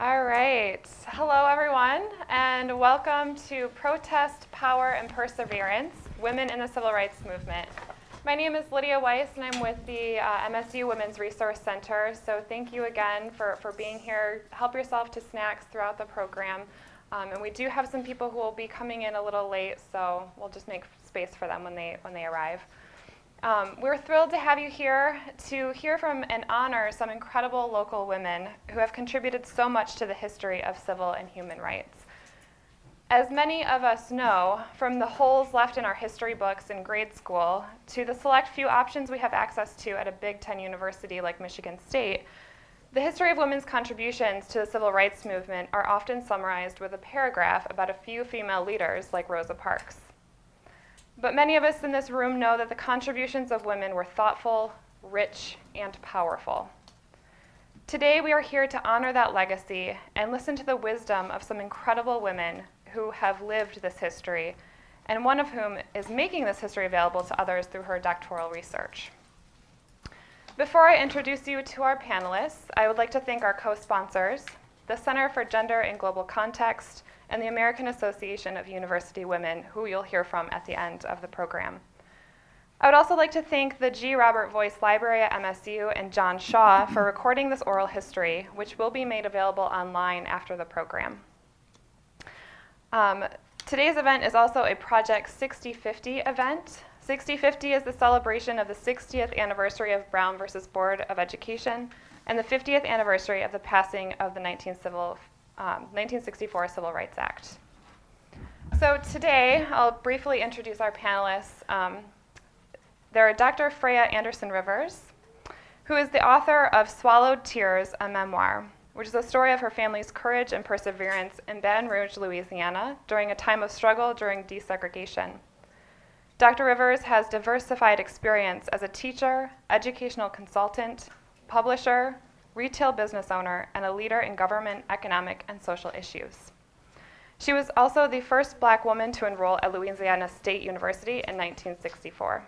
All right. Hello, everyone, and welcome to Protest, Power, and Perseverance, Women in the Civil Rights Movement. My name is Lydia Weiss, and I'm with the MSU Women's Resource Center. So thank you again for being here. Help yourself to snacks throughout the program. And we do have some people who will be coming in a little late, so we'll just make space for them when they arrive. We're thrilled to have you here to hear from and honor some incredible local women who have contributed so much to the history of civil and human rights. As many of us know, from the holes left in our history books in grade school to the select few options we have access to at a Big Ten university like Michigan State, the history of women's contributions to the civil rights movement are often summarized with a paragraph about a few female leaders like Rosa Parks. But many of us in this room know that the contributions of women were thoughtful, rich, and powerful. Today we are here to honor that legacy and listen to the wisdom of some incredible women who have lived this history, and one of whom is making this history available to others through her doctoral research. Before I introduce you to our panelists, I would like to thank our co-sponsors, the Center for Gender and Global Context, and the American Association of University Women, who you'll hear from at the end of the program. I would also like to thank the G. Robert Voice Library at MSU and John Shaw for recording this oral history, which will be made available online after the program. Today's event is also a Project 6050 event. 6050 is the celebration of the 60th anniversary of Brown versus Board of Education and the 50th anniversary of the passing of the 1964 Civil Rights Act. So today, I'll briefly introduce our panelists. There are Dr. Freya Anderson Rivers, who is the author of Swallowed Tears, a memoir, which is a story of her family's courage and perseverance in Baton Rouge, Louisiana, during a time of struggle during desegregation. Dr. Rivers has diversified experience as a teacher, educational consultant, publisher, retail business owner, and a leader in government, economic, and social issues. She was also the first Black woman to enroll at Louisiana State University in 1964.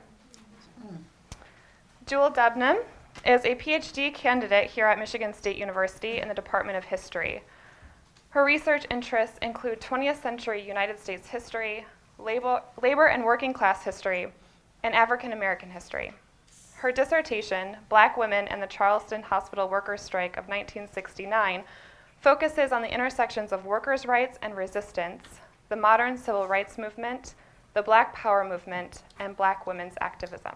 Jewel Debnam is a PhD candidate here at Michigan State University in the Department of History. Her research interests include 20th century United States history, labor and working class history, and African American history. Her dissertation, Black Women and the Charleston Hospital Workers' Strike of 1969, focuses on the intersections of workers' rights and resistance, the modern civil rights movement, the Black Power movement, and Black women's activism.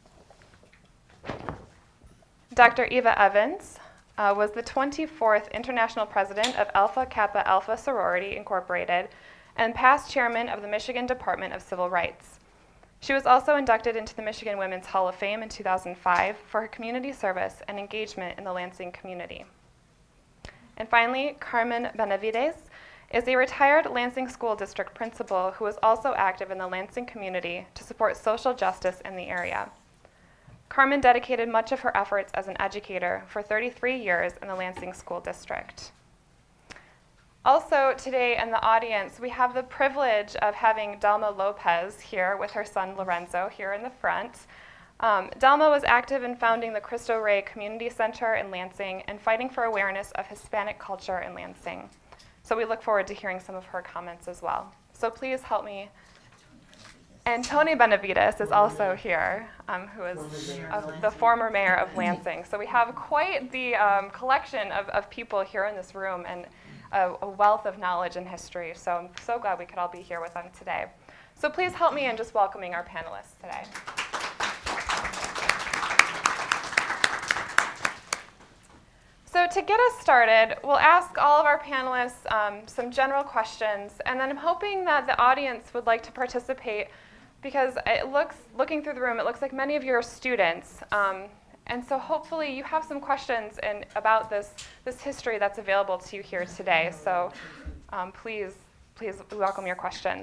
Dr. Eva Evans was the 24th International President of Alpha Kappa Alpha Sorority Incorporated and past chairman of the Michigan Department of Civil Rights. She was also inducted into the Michigan Women's Hall of Fame in 2005 for her community service and engagement in the Lansing community. And finally, Carmen Benavides is a retired Lansing School District principal who is also active in the Lansing community to support social justice in the area. Carmen dedicated much of her efforts as an educator for 33 years in the Lansing School District. Also today in the audience, we have the privilege of having Delma Lopez here with her son Lorenzo here in the front. Delma was active in founding the Cristo Rey Community Center in Lansing and fighting for awareness of Hispanic culture in Lansing. So we look forward to hearing some of her comments as well. So please help me. And Tony Benavides is also here, who is the former mayor of Lansing. So we have quite the collection of people here in this room and a wealth of knowledge and history. So I'm so glad we could all be here with them today. So please help me in just welcoming our panelists today. So to get us started, we'll ask all of our panelists some general questions, and then I'm hoping that the audience would like to participate because looking through the room, it looks like many of you are students. And so hopefully you have some questions about this history that's available to you here today. So please welcome your questions.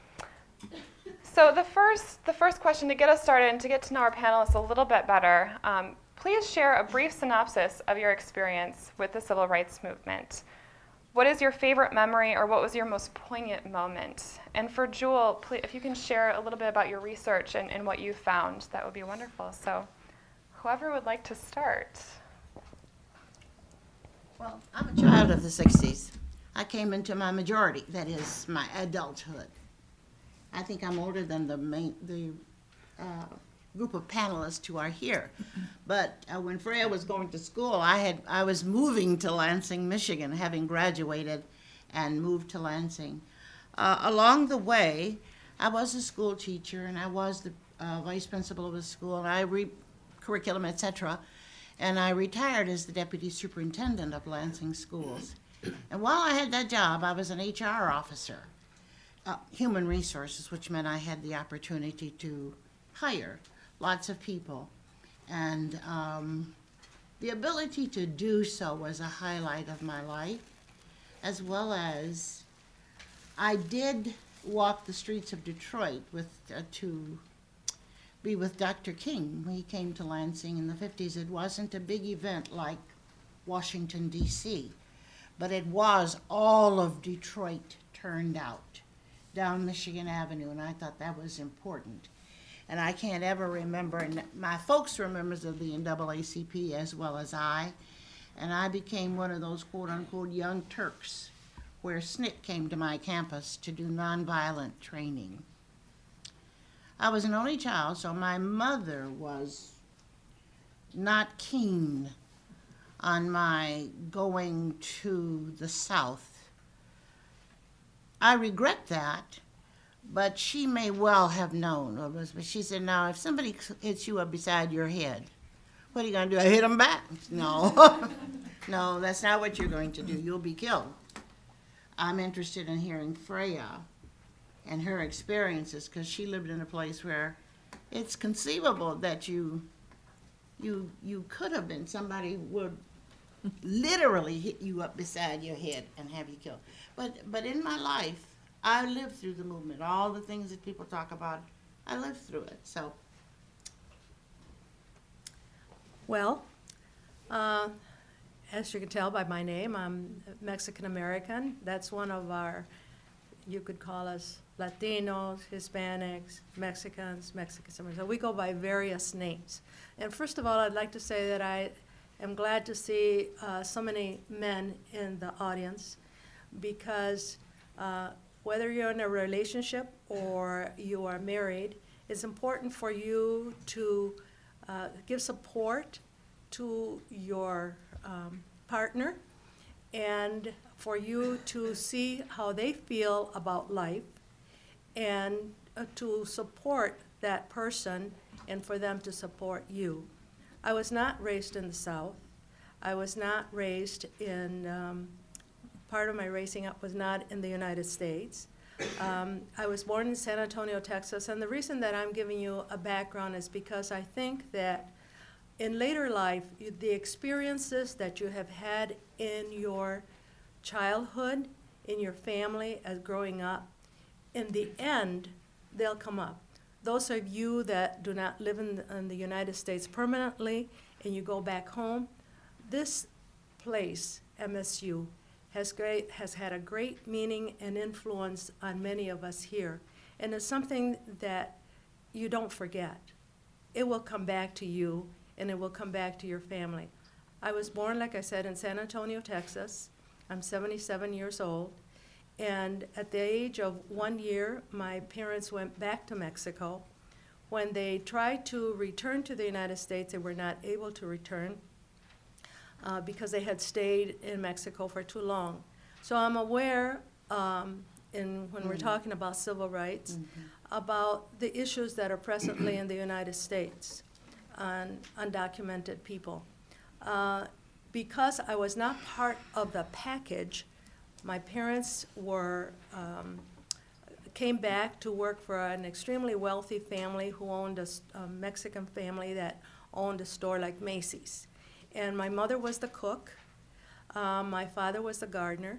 So the first question to get us started and to get to know our panelists a little bit better, please share a brief synopsis of your experience with the civil rights movement. What is your favorite memory, or what was your most poignant moment? And for Jewel, please, if you can share a little bit about your research and what you found, that would be wonderful. So whoever would like to start. Well, I'm a child of the 60s. I came into my majority, that is, my adulthood. I think I'm older than the group of panelists who are here. But when Freya was going to school, I was moving to Lansing, Michigan, having graduated and moved to Lansing. Along the way, I was a school teacher, and I was the vice principal of a school, and I curriculum, etc. And I retired as the deputy superintendent of Lansing schools. And while I had that job, I was an HR officer, human resources, which meant I had the opportunity to hire lots of people. And the ability to do so was a highlight of my life, as well as I did walk the streets of Detroit to be with Dr. King when he came to Lansing in the 50s. It wasn't a big event like Washington, D.C., but it was all of Detroit turned out down Michigan Avenue, and I thought that was important. And I can't ever remember, and my folks were members of the NAACP as well as I, and I became one of those quote-unquote young Turks where SNCC came to my campus to do nonviolent training. I was an only child, so my mother was not keen on my going to the South. I regret that, but she may well have known. But she said, now, if somebody hits you up beside your head, what are you going to do? I hit them back. No, no, that's not what you're going to do. You'll be killed. I'm interested in hearing Freya and her experiences, because she lived in a place where it's conceivable that you could have been, somebody would literally hit you up beside your head and have you killed. But in my life, I lived through the movement. All the things that people talk about, I lived through it. So, well, as you can tell by my name, I'm Mexican American. That's one of our, you could call us Latinos, Hispanics, Mexicans. So we go by various names. And first of all, I'd like to say that I am glad to see so many men in the audience, because whether you're in a relationship or you are married, it's important for you to give support to your partner, and for you to see how they feel about life, and to support that person, and for them to support you. I was not raised in the South. I was not raised in, part of my raising up was not in the United States. I was born in San Antonio, Texas, and the reason that I'm giving you a background is because I think that in later life, the experiences that you have had in your childhood, in your family as growing up, in the end, they'll come up. Those of you that do not live in the United States permanently and you go back home, this place, MSU, has had a great meaning and influence on many of us here. And it's something that you don't forget. It will come back to you, and it will come back to your family. I was born, like I said, in San Antonio, Texas. I'm 77 years old. And at the age of 1 year, my parents went back to Mexico. When they tried to return to the United States, they were not able to return because they had stayed in Mexico for too long. So I'm aware, when we're talking about civil rights, about the issues that are presently in the United States on undocumented people. Because I was not part of the package, my parents came back to work for an extremely wealthy family who owned a Mexican family that owned a store like Macy's. And my mother was the cook. My father was the gardener.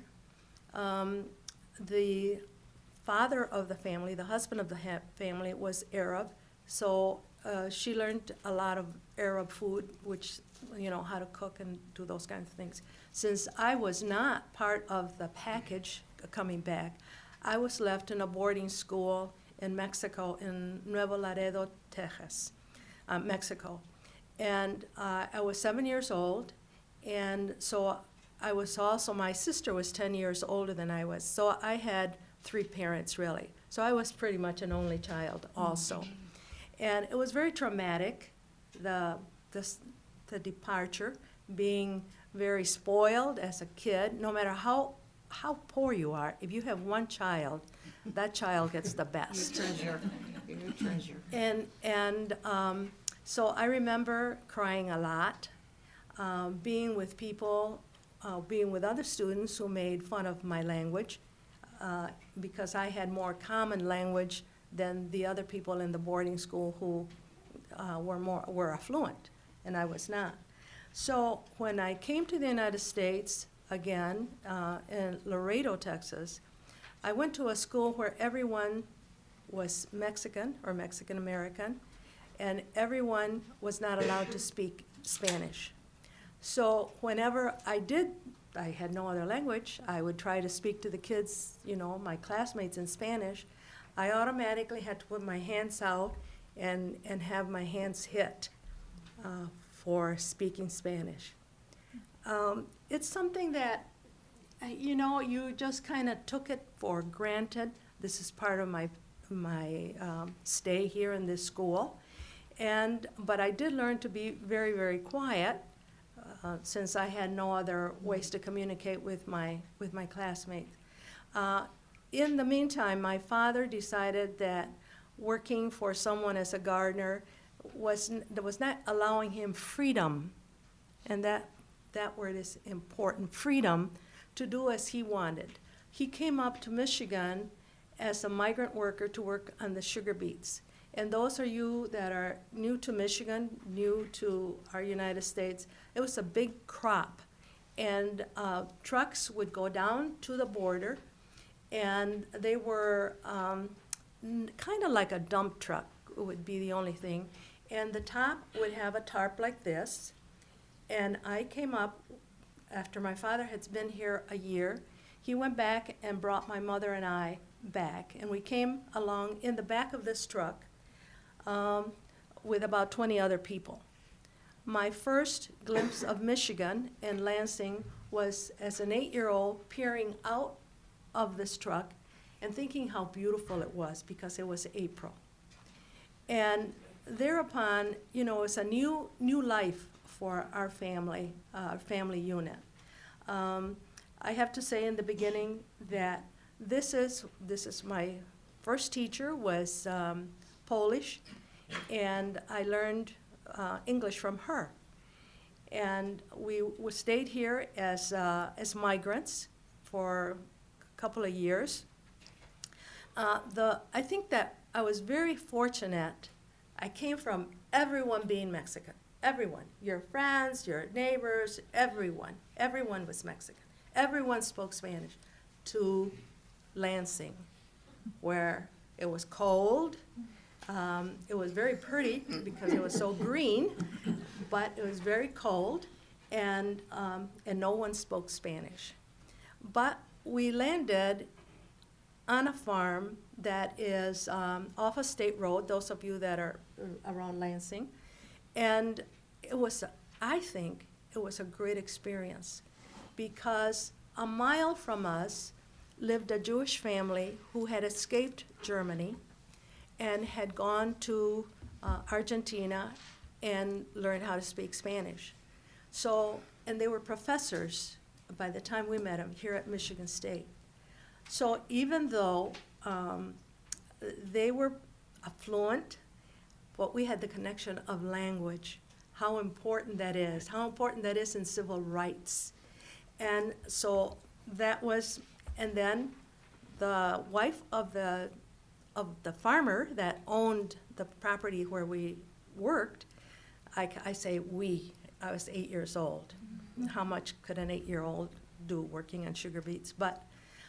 The father of the family, the husband of the family, was Arab. So she learned a lot of Arab food, which, how to cook and do those kinds of things. Since I was not part of the package coming back, I was left in a boarding school in Mexico, in Nuevo Laredo, Texas, Mexico. And I was 7 years old, and so I was also, my sister was 10 years older than I was, so I had 3 parents, really. So I was pretty much an only child also. And it was very traumatic, the departure, being very spoiled as a kid. No matter how poor you are, if you have one child, that child gets the best. Your treasure. And so I remember crying a lot, being with people, being with other students who made fun of my language, because I had more common language than the other people in the boarding school who were affluent, and I was not. So when I came to the United States again, in Laredo, Texas, I went to a school where everyone was Mexican or Mexican American, and everyone was not allowed to speak Spanish. So whenever I had no other language, I would try to speak to the kids, my classmates in Spanish. I automatically had to put my hands out and have my hands hit for speaking Spanish. It's something that, you just kind of took it for granted. This is part of my stay here in this school. But I did learn to be very, very quiet since I had no other ways to communicate with my classmates. In the meantime, my father decided that working for someone as a gardener was not allowing him freedom, and that word is important, freedom, to do as he wanted. He came up to Michigan as a migrant worker to work on the sugar beets. And those of you that are new to Michigan, new to our United States, it was a big crop. And trucks would go down to the border, and they were kind of like a dump truck would be the only thing. And the top would have a tarp like this. And I came up after my father had been here a year. He went back and brought my mother and I back. And we came along in the back of this truck with about 20 other people. My first glimpse of Michigan and Lansing was as an 8-year-old peering out of this truck and thinking how beautiful it was because it was April. And thereupon, it's a new life for our family unit. I have to say in the beginning that this is my first teacher was Polish, and I learned English from her. And we stayed here as migrants for a couple of years. I think that I was very fortunate. I came from everyone being Mexican. Everyone, your friends, your neighbors, everyone was Mexican. Everyone spoke Spanish to Lansing, where it was cold. It was very pretty because it was so green, but it was very cold, and no one spoke Spanish. But we landed on a farm that is off a state road, those of you that are around Lansing, and I think it was a great experience because a mile from us lived a Jewish family who had escaped Germany and had gone to Argentina and learned how to speak Spanish. And they were professors by the time we met them here at Michigan State. So even though they were affluent, but we had the connection of language, how important that is in civil rights. And so that was, and then the wife of the farmer that owned the property where we worked, I say we, I was 8 years old. Mm-hmm. How much could an 8-year-old do working on sugar beets? But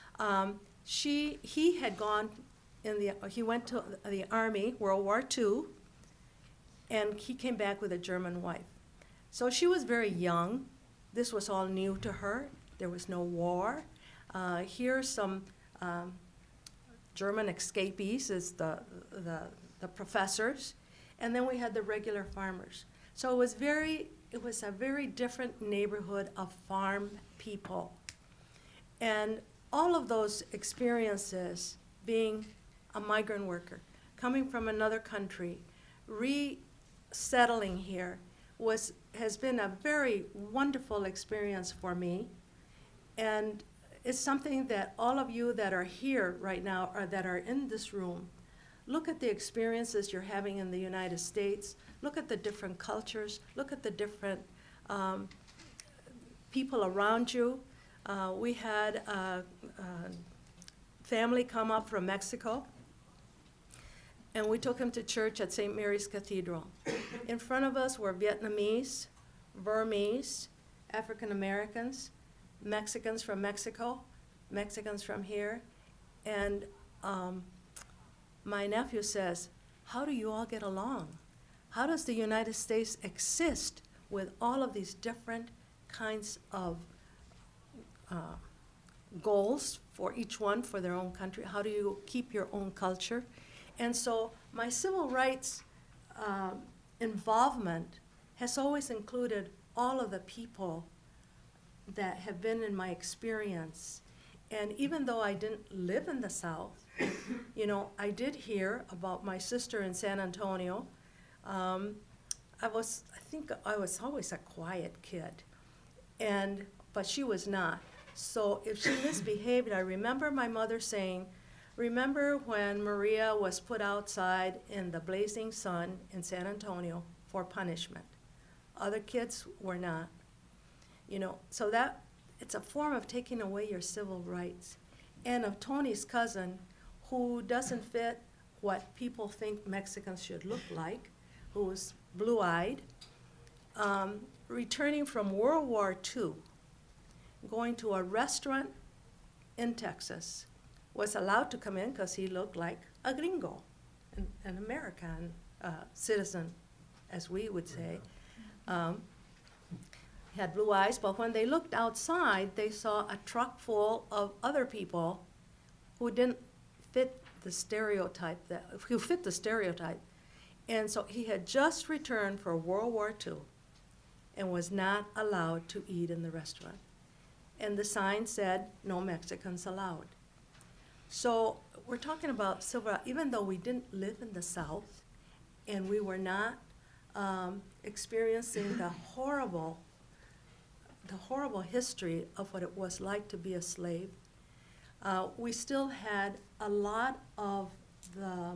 he had gone he went to the Army, World War II, and he came back with a German wife. So she was very young. This was all new to her. There was no war. Here are some German escapees as the professors, and then we had the regular farmers. So it it was a very different neighborhood of farm people. And all of those experiences, being a migrant worker, coming from another country, resettling here, has been a very wonderful experience for me. And it's something that all of you that are here right now, or that are in this room, look at the experiences you're having in the United States, look at the different cultures, look at the different people around you. We had a family come up from Mexico, and we took him to church at St. Mary's Cathedral. In front of us were Vietnamese, Burmese, African Americans, Mexicans from Mexico, Mexicans from here, and my nephew says, how do you all get along? How does the United States exist with all of these different kinds of goals for each one for their own country? How do you keep your own culture? And so my civil rights involvement has always included all of the people that have been in my experience. And even though I didn't live in the South, you know, I did hear about my sister in San Antonio. I think I was always a quiet kid, but she was not. So if she misbehaved, I remember my mother saying, remember when Maria was put outside in the blazing sun in San Antonio for punishment? Other kids were not. You know, so that it's a form of taking away your civil rights. And of Tony's cousin, who doesn't fit what people think Mexicans should look like, who was blue-eyed, returning from World War II, going to a restaurant in Texas, was allowed to come in because he looked like a gringo, an American citizen, as we would say. He had blue eyes, but when they looked outside, they saw a truck full of other people who didn't fit the stereotype, who fit the stereotype. And so he had just returned for World War II and was not allowed to eat in the restaurant. And the sign said, no Mexicans allowed. So we're talking about civil rights, even though we didn't live in the South and we were not experiencing the horrible history of what it was like to be a slave, we still had a lot of the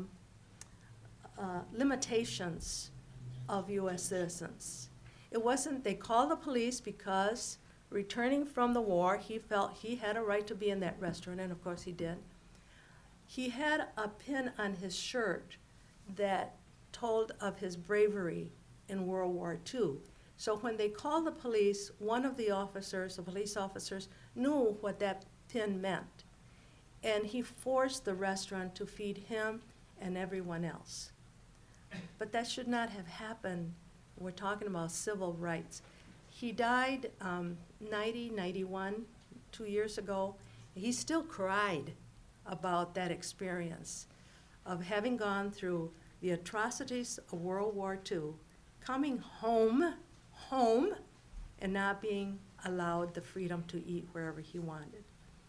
limitations of U.S. citizens. It wasn't, they called the police because returning from the war, he felt he had a right to be in that restaurant, and of course he did. He had a pin on his shirt that told of his bravery in World War II. So when they called the police, one of the police officers, knew what that pin meant. And he forced the restaurant to feed him and everyone else. But that should not have happened. We're talking about civil rights. He died 91, 2 years ago. He still cried about that experience of having gone through the atrocities of World War II, coming home, and not being allowed the freedom to eat wherever he wanted.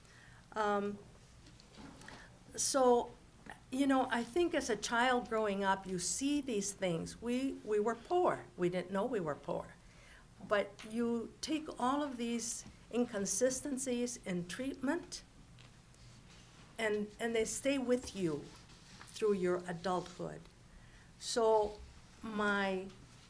So, you know, I think as a child growing up, you see these things. We were poor. We didn't know we were poor. But you take all of these inconsistencies in treatment, and they stay with you through your adulthood. So my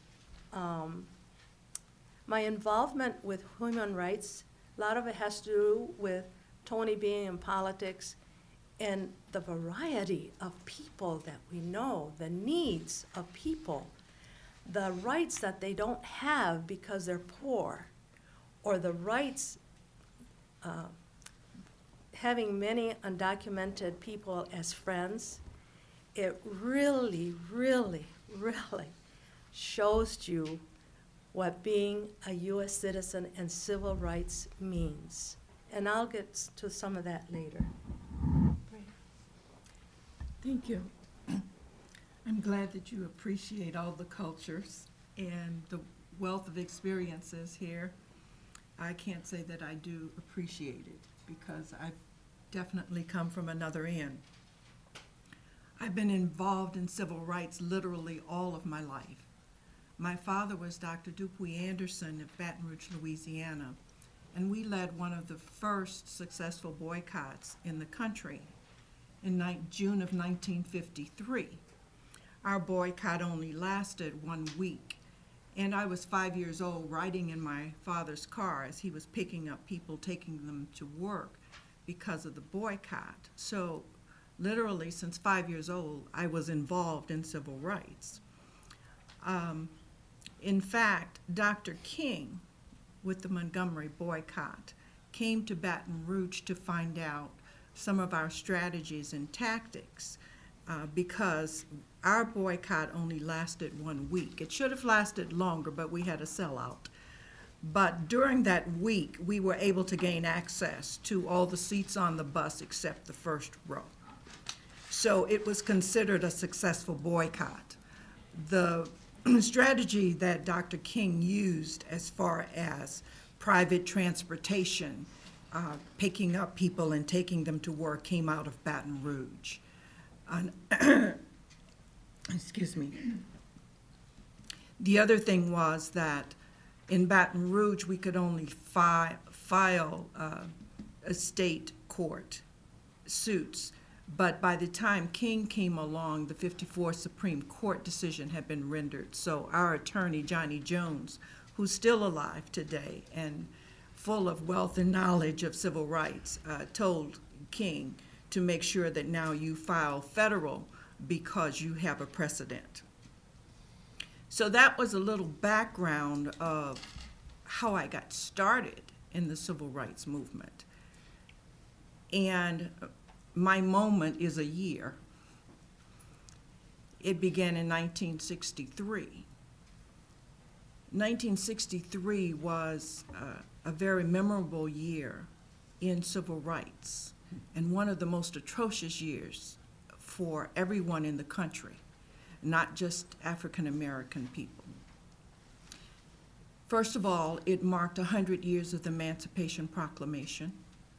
involvement with human rights, a lot of it has to do with Tony being in politics and the variety of people that we know, the needs of people, the rights that they don't have because they're poor, or the rights, having many undocumented people as friends. It really, really, really shows you what being a U.S. citizen and civil rights means. And I'll get to some of that later. Thank you. I'm glad that you appreciate all the cultures and the wealth of experiences here, I can't say that I do appreciate it because I've definitely come from another end. I've been involved in civil rights literally all of my life. My father was Dr. Dupuy Anderson of Baton Rouge, Louisiana, and we led one of the first successful boycotts in the country in June of 1953. Our boycott only lasted 1 week, and I was 5 years old riding in my father's car as he was picking up people, taking them to work because of the boycott. So literally since 5 years old, I was involved in civil rights. In fact, Dr. King, with the Montgomery boycott, came to Baton Rouge to find out some of our strategies and tactics because our boycott only lasted 1 week. It should have lasted longer, but we had a sellout. But during that week, we were able to gain access to all the seats on the bus except the first row. So it was considered a successful boycott. The strategy that Dr. King used as far as private transportation, picking up people and taking them to work, came out of Baton Rouge. Excuse me. The other thing was that in Baton Rouge, we could only file a state court suits. But by the time King came along, the 54 Supreme Court decision had been rendered. So our attorney, Johnny Jones, who's still alive today and full of wealth and knowledge of civil rights, told King to make sure that now you file federal because you have a precedent. So that was a little background of how I got started in the civil rights movement. And my moment is a year. It began in 1963. 1963 was a very memorable year in civil rights and one of the most atrocious years for everyone in the country, not just African American people. First of all, it marked 100 years of the Emancipation Proclamation.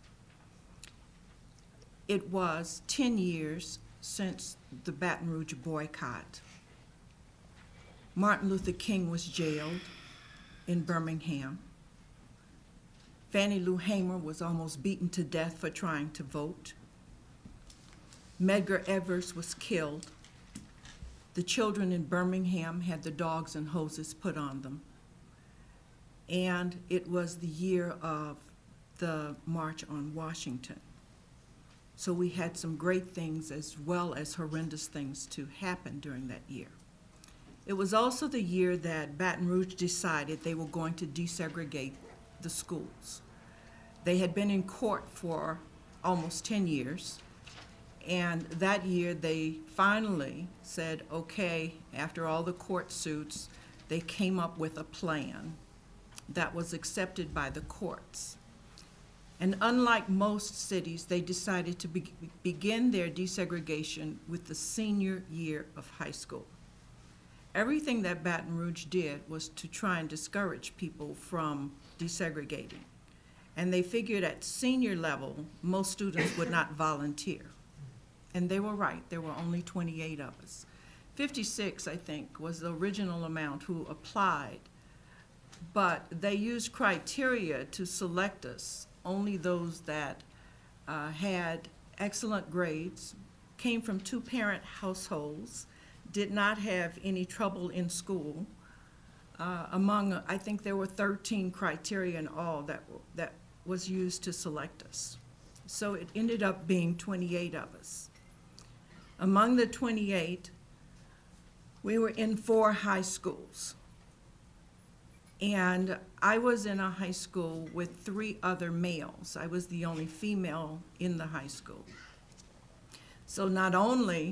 It was 10 years since the Baton Rouge boycott. Martin Luther King was jailed in Birmingham. Fannie Lou Hamer was almost beaten to death for trying to vote. Medgar Evers was killed. The children in Birmingham had the dogs and hoses put on them. And it was the year of the March on Washington. So we had some great things as well as horrendous things to happen during that year. It was also the year that Baton Rouge decided they were going to desegregate the schools. They had been in court for almost 10 years, and that year they finally said, okay, after all the court suits, they came up with a plan that was accepted by the courts. And unlike most cities, they decided to begin their desegregation with the senior year of high school. Everything that Baton Rouge did was to try and discourage people from desegregating. And they figured at senior level, most students would not volunteer. And they were right, there were only 28 of us. 56, I think, was the original amount who applied, but they used criteria to select us. Only those that had excellent grades, came from two-parent households, did not have any trouble in school. I think there were 13 criteria in all that was used to select us. So it ended up being 28 of us. Among the 28, we were in 4 high schools. And I was in a high school with 3 other males. I was the only female in the high school. So not only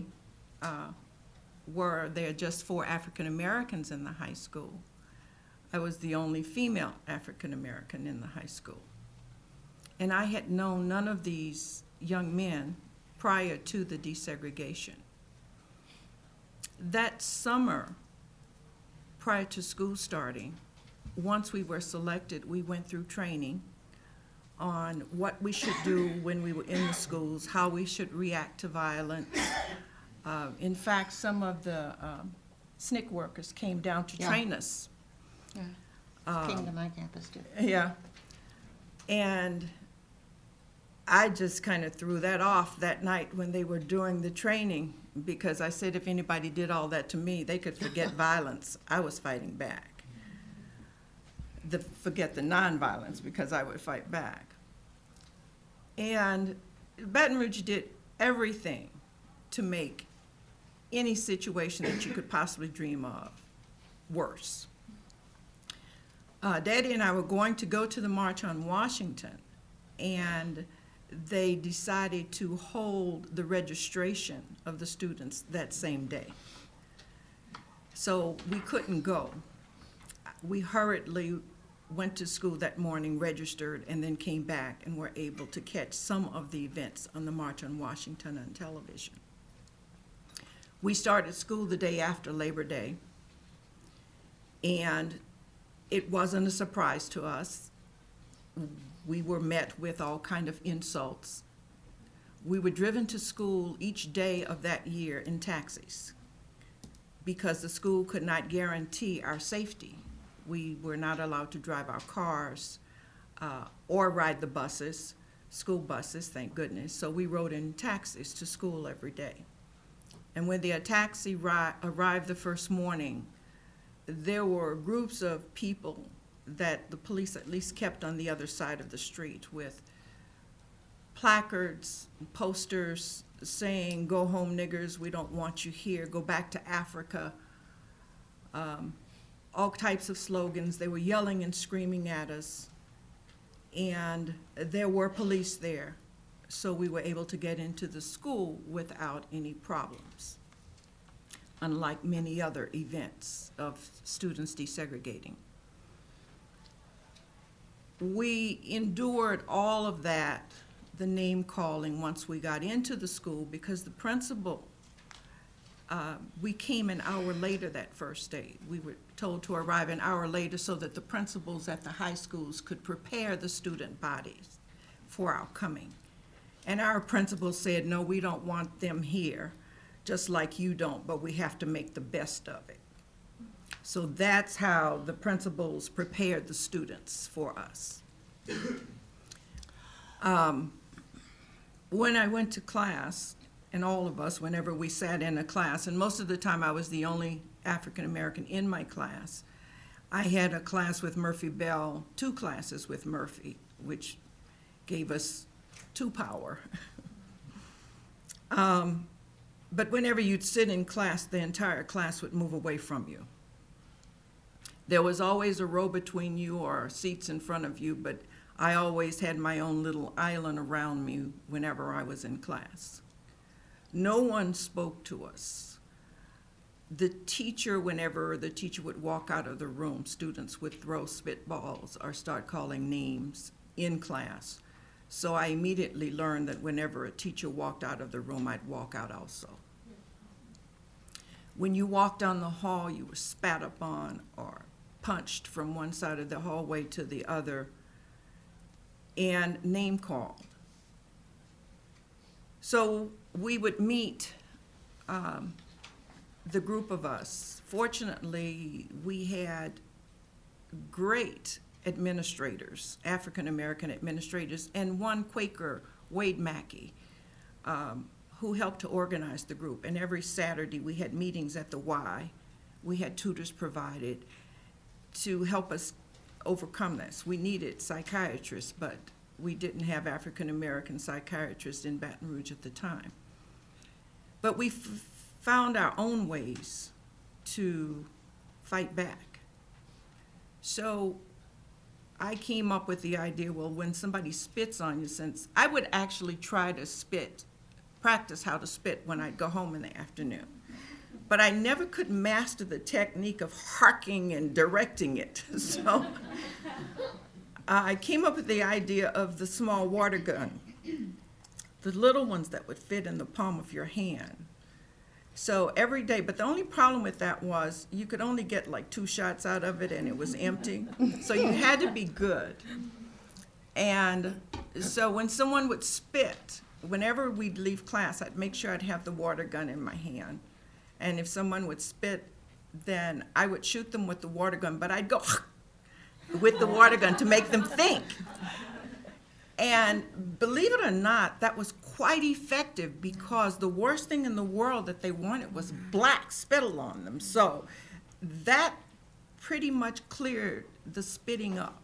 were there just 4 African Americans in the high school, I was the only female African American in the high school. And I had known none of these young men prior to the desegregation. That summer, prior to school starting, once we were selected, we went through training on what we should do when we were in the schools, how we should react to violence. In fact, some of the SNCC workers came down to Yeah. train us. Yeah. Came to my campus too. Yeah. And I just kind of threw that off that night when they were doing the training, because I said if anybody did all that to me, they could forget violence. I was fighting back. Forget the nonviolence, because I would fight back. And Baton Rouge did everything to make any situation that you could possibly dream of worse. Daddy and I were going to go to the March on Washington, and they decided to hold the registration of the students that same day. So we couldn't go. We hurriedly went to school that morning, registered, and then came back and were able to catch some of the events on the March on Washington on television. We started school the day after Labor Day, and it wasn't a surprise to us. We were met with all kind of insults. We were driven to school each day of that year in taxis because the school could not guarantee our safety. We were not allowed to drive our cars or ride the buses, school buses, thank goodness. So we rode in taxis to school every day. And when the taxi arrived the first morning, there were groups of people that the police at least kept on the other side of the street with placards, posters saying, "Go home, niggers, we don't want you here, go back to Africa." All types of slogans. They were yelling and screaming at us, and there were police there, so we were able to get into the school without any problems, unlike many other events of students desegregating. We endured all of that, the name calling, once we got into the school, because the principal, we came an hour later that first day. We were told to arrive an hour later so that the principals at the high schools could prepare the student bodies for our coming. And our principal said, "No, we don't want them here, just like you don't, but we have to make the best of it." So that's how the principals prepared the students for us. When I went to class, and all of us, whenever we sat in a class, and most of the time I was the only African American in my class, I had a class with Murphy Bell, 2 classes with Murphy, which gave us 2 power. But whenever you'd sit in class, the entire class would move away from you. There was always a row between you or seats in front of you, but I always had my own little island around me whenever I was in class. No one spoke to us. The teacher, whenever the teacher would walk out of the room, students would throw spitballs or start calling names in class. So I immediately learned that whenever a teacher walked out of the room, I'd walk out also. When you walked down the hall, you were spat upon or punched from one side of the hallway to the other and name called. So we would meet the group of us. Fortunately, we had great administrators, African American administrators, and one Quaker, Wade Mackey, who helped to organize the group. And every Saturday we had meetings at the Y. We had tutors provided to help us overcome this. We needed psychiatrists, but we didn't have African American psychiatrists in Baton Rouge at the time. But we found our own ways to fight back. So I came up with the idea, well, when somebody spits on you, since I would actually try to practice how to spit when I'd go home in the afternoon. But I never could master the technique of harking and directing it. So I came up with the idea of the small water gun, the little ones that would fit in the palm of your hand. So every day, but the only problem with that was you could only get like 2 shots out of it and it was empty. So you had to be good. And so when someone would spit, whenever we'd leave class, I'd make sure I'd have the water gun in my hand. And if someone would spit, then I would shoot them with the water gun, but I'd go with the water gun to make them think. And believe it or not, that was quite effective because the worst thing in the world that they wanted was black spittle on them. So that pretty much cleared the spitting up.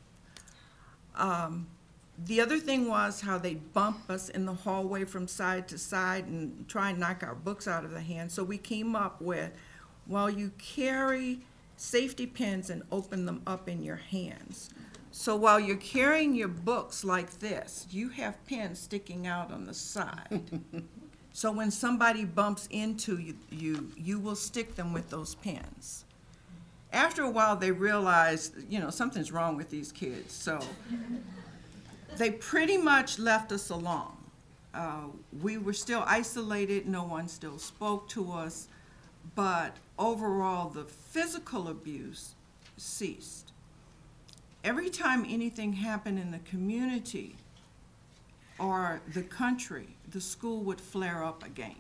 The other thing was how they'd bump us in the hallway from side to side and try and knock our books out of the hand. So we came up with, well, you carry safety pins and open them up in your hands. So while you're carrying your books like this, you have pins sticking out on the side. So when somebody bumps into you, you will stick them with those pins. After a while, they realized, something's wrong with these kids. So they pretty much left us alone. We were still isolated. No one still spoke to us. But overall, the physical abuse ceased. Every time anything happened in the community or the country, the school would flare up again.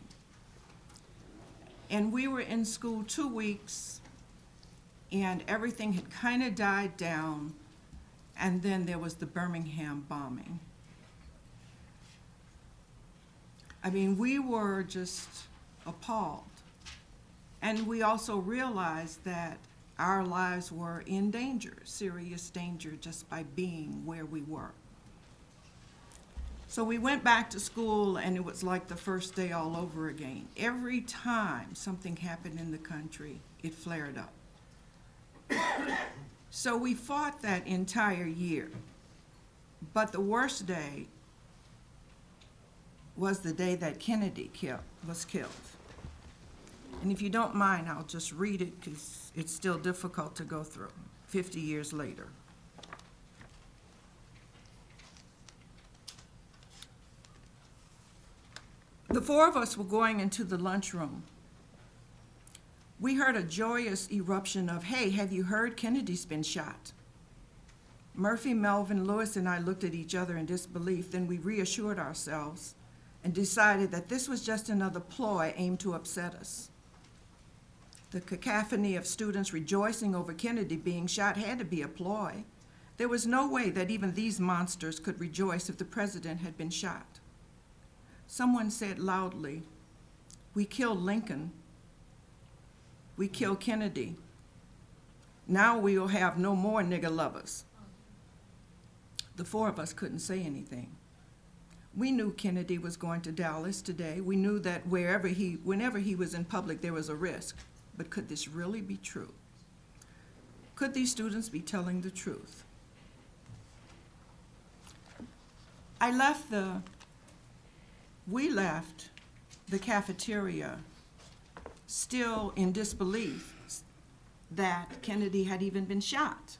And we were in school 2 weeks, and everything had kind of died down, and then there was the Birmingham bombing. I mean, we were just appalled. And we also realized that our lives were in danger, serious danger, just by being where we were. So we went back to school, and it was like the first day all over again. Every time something happened in the country, it flared up. So we fought that entire year. But the worst day was the day that Kennedy was killed. And if you don't mind, I'll just read it because it's still difficult to go through 50 years later. The 4 of us were going into the lunchroom. We heard a joyous eruption of, "Hey, have you heard? Kennedy's been shot." Murphy, Melvin, Lewis, and I looked at each other in disbelief. Then we reassured ourselves and decided that this was just another ploy aimed to upset us. The cacophony of students rejoicing over Kennedy being shot had to be a ploy. There was no way that even these monsters could rejoice if the president had been shot. Someone said loudly, "We killed Lincoln. We killed Kennedy. Now we will have no more nigger lovers." The 4 of us couldn't say anything. We knew Kennedy was going to Dallas today. We knew that whenever he was in public, there was a risk. But could this really be true? Could these students be telling the truth? We left the cafeteria still in disbelief that Kennedy had even been shot.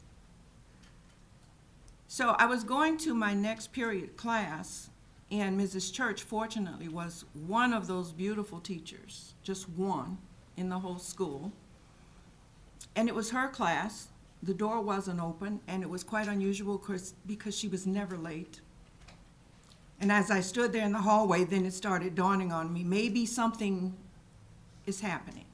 So I was going to my next period class, and Mrs. Church, fortunately, was one of those beautiful teachers, just one in the whole school. And it was her class. The door wasn't open, and it was quite unusual because she was never late. And as I stood there in the hallway, then it started dawning on me, maybe something is happening.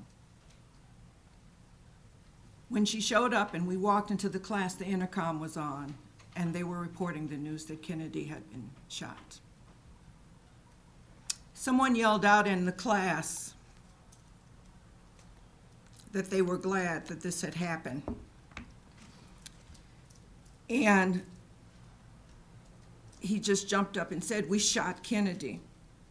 When she showed up and we walked into the class, the intercom was on, and they were reporting the news that Kennedy had been shot. Someone yelled out in the class that they were glad that this had happened. And he just jumped up and said, "We shot Kennedy."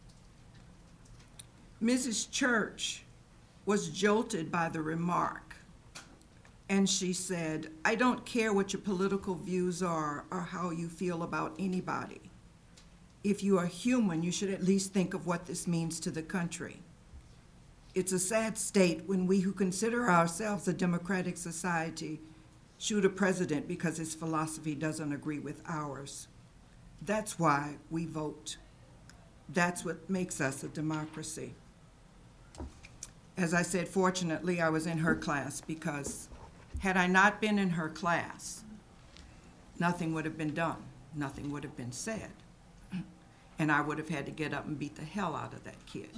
Mrs. Church was jolted by the remark, and she said, "I don't care what your political views are or how you feel about anybody. If you are human, you should at least think of what this means to the country. It's a sad state when we who consider ourselves a democratic society shoot a president because his philosophy doesn't agree with ours. That's why we vote. That's what makes us a democracy." as I said, fortunately, I was in her class, because had I not been in her class, nothing would have been done, nothing would have been said, and I would have had to get up and beat the hell out of that kid.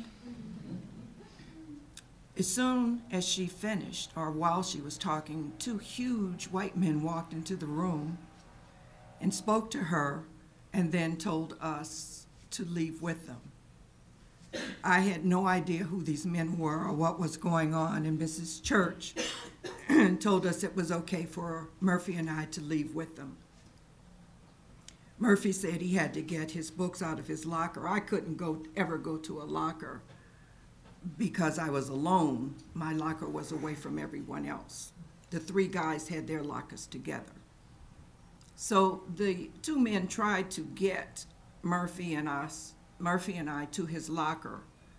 As soon as she finished, or while she was talking, 2 huge white men walked into the room and spoke to her, and then told us to leave with them. I had no idea who these men were or what was going on, and Mrs. Church told us it was okay for Murphy and I to leave with them. Murphy said he had to get his books out of his locker. I couldn't ever go to a locker because I was alone. My locker was away from everyone else. The 3 guys had their lockers together. So the 2 men tried to get Murphy and I to his locker,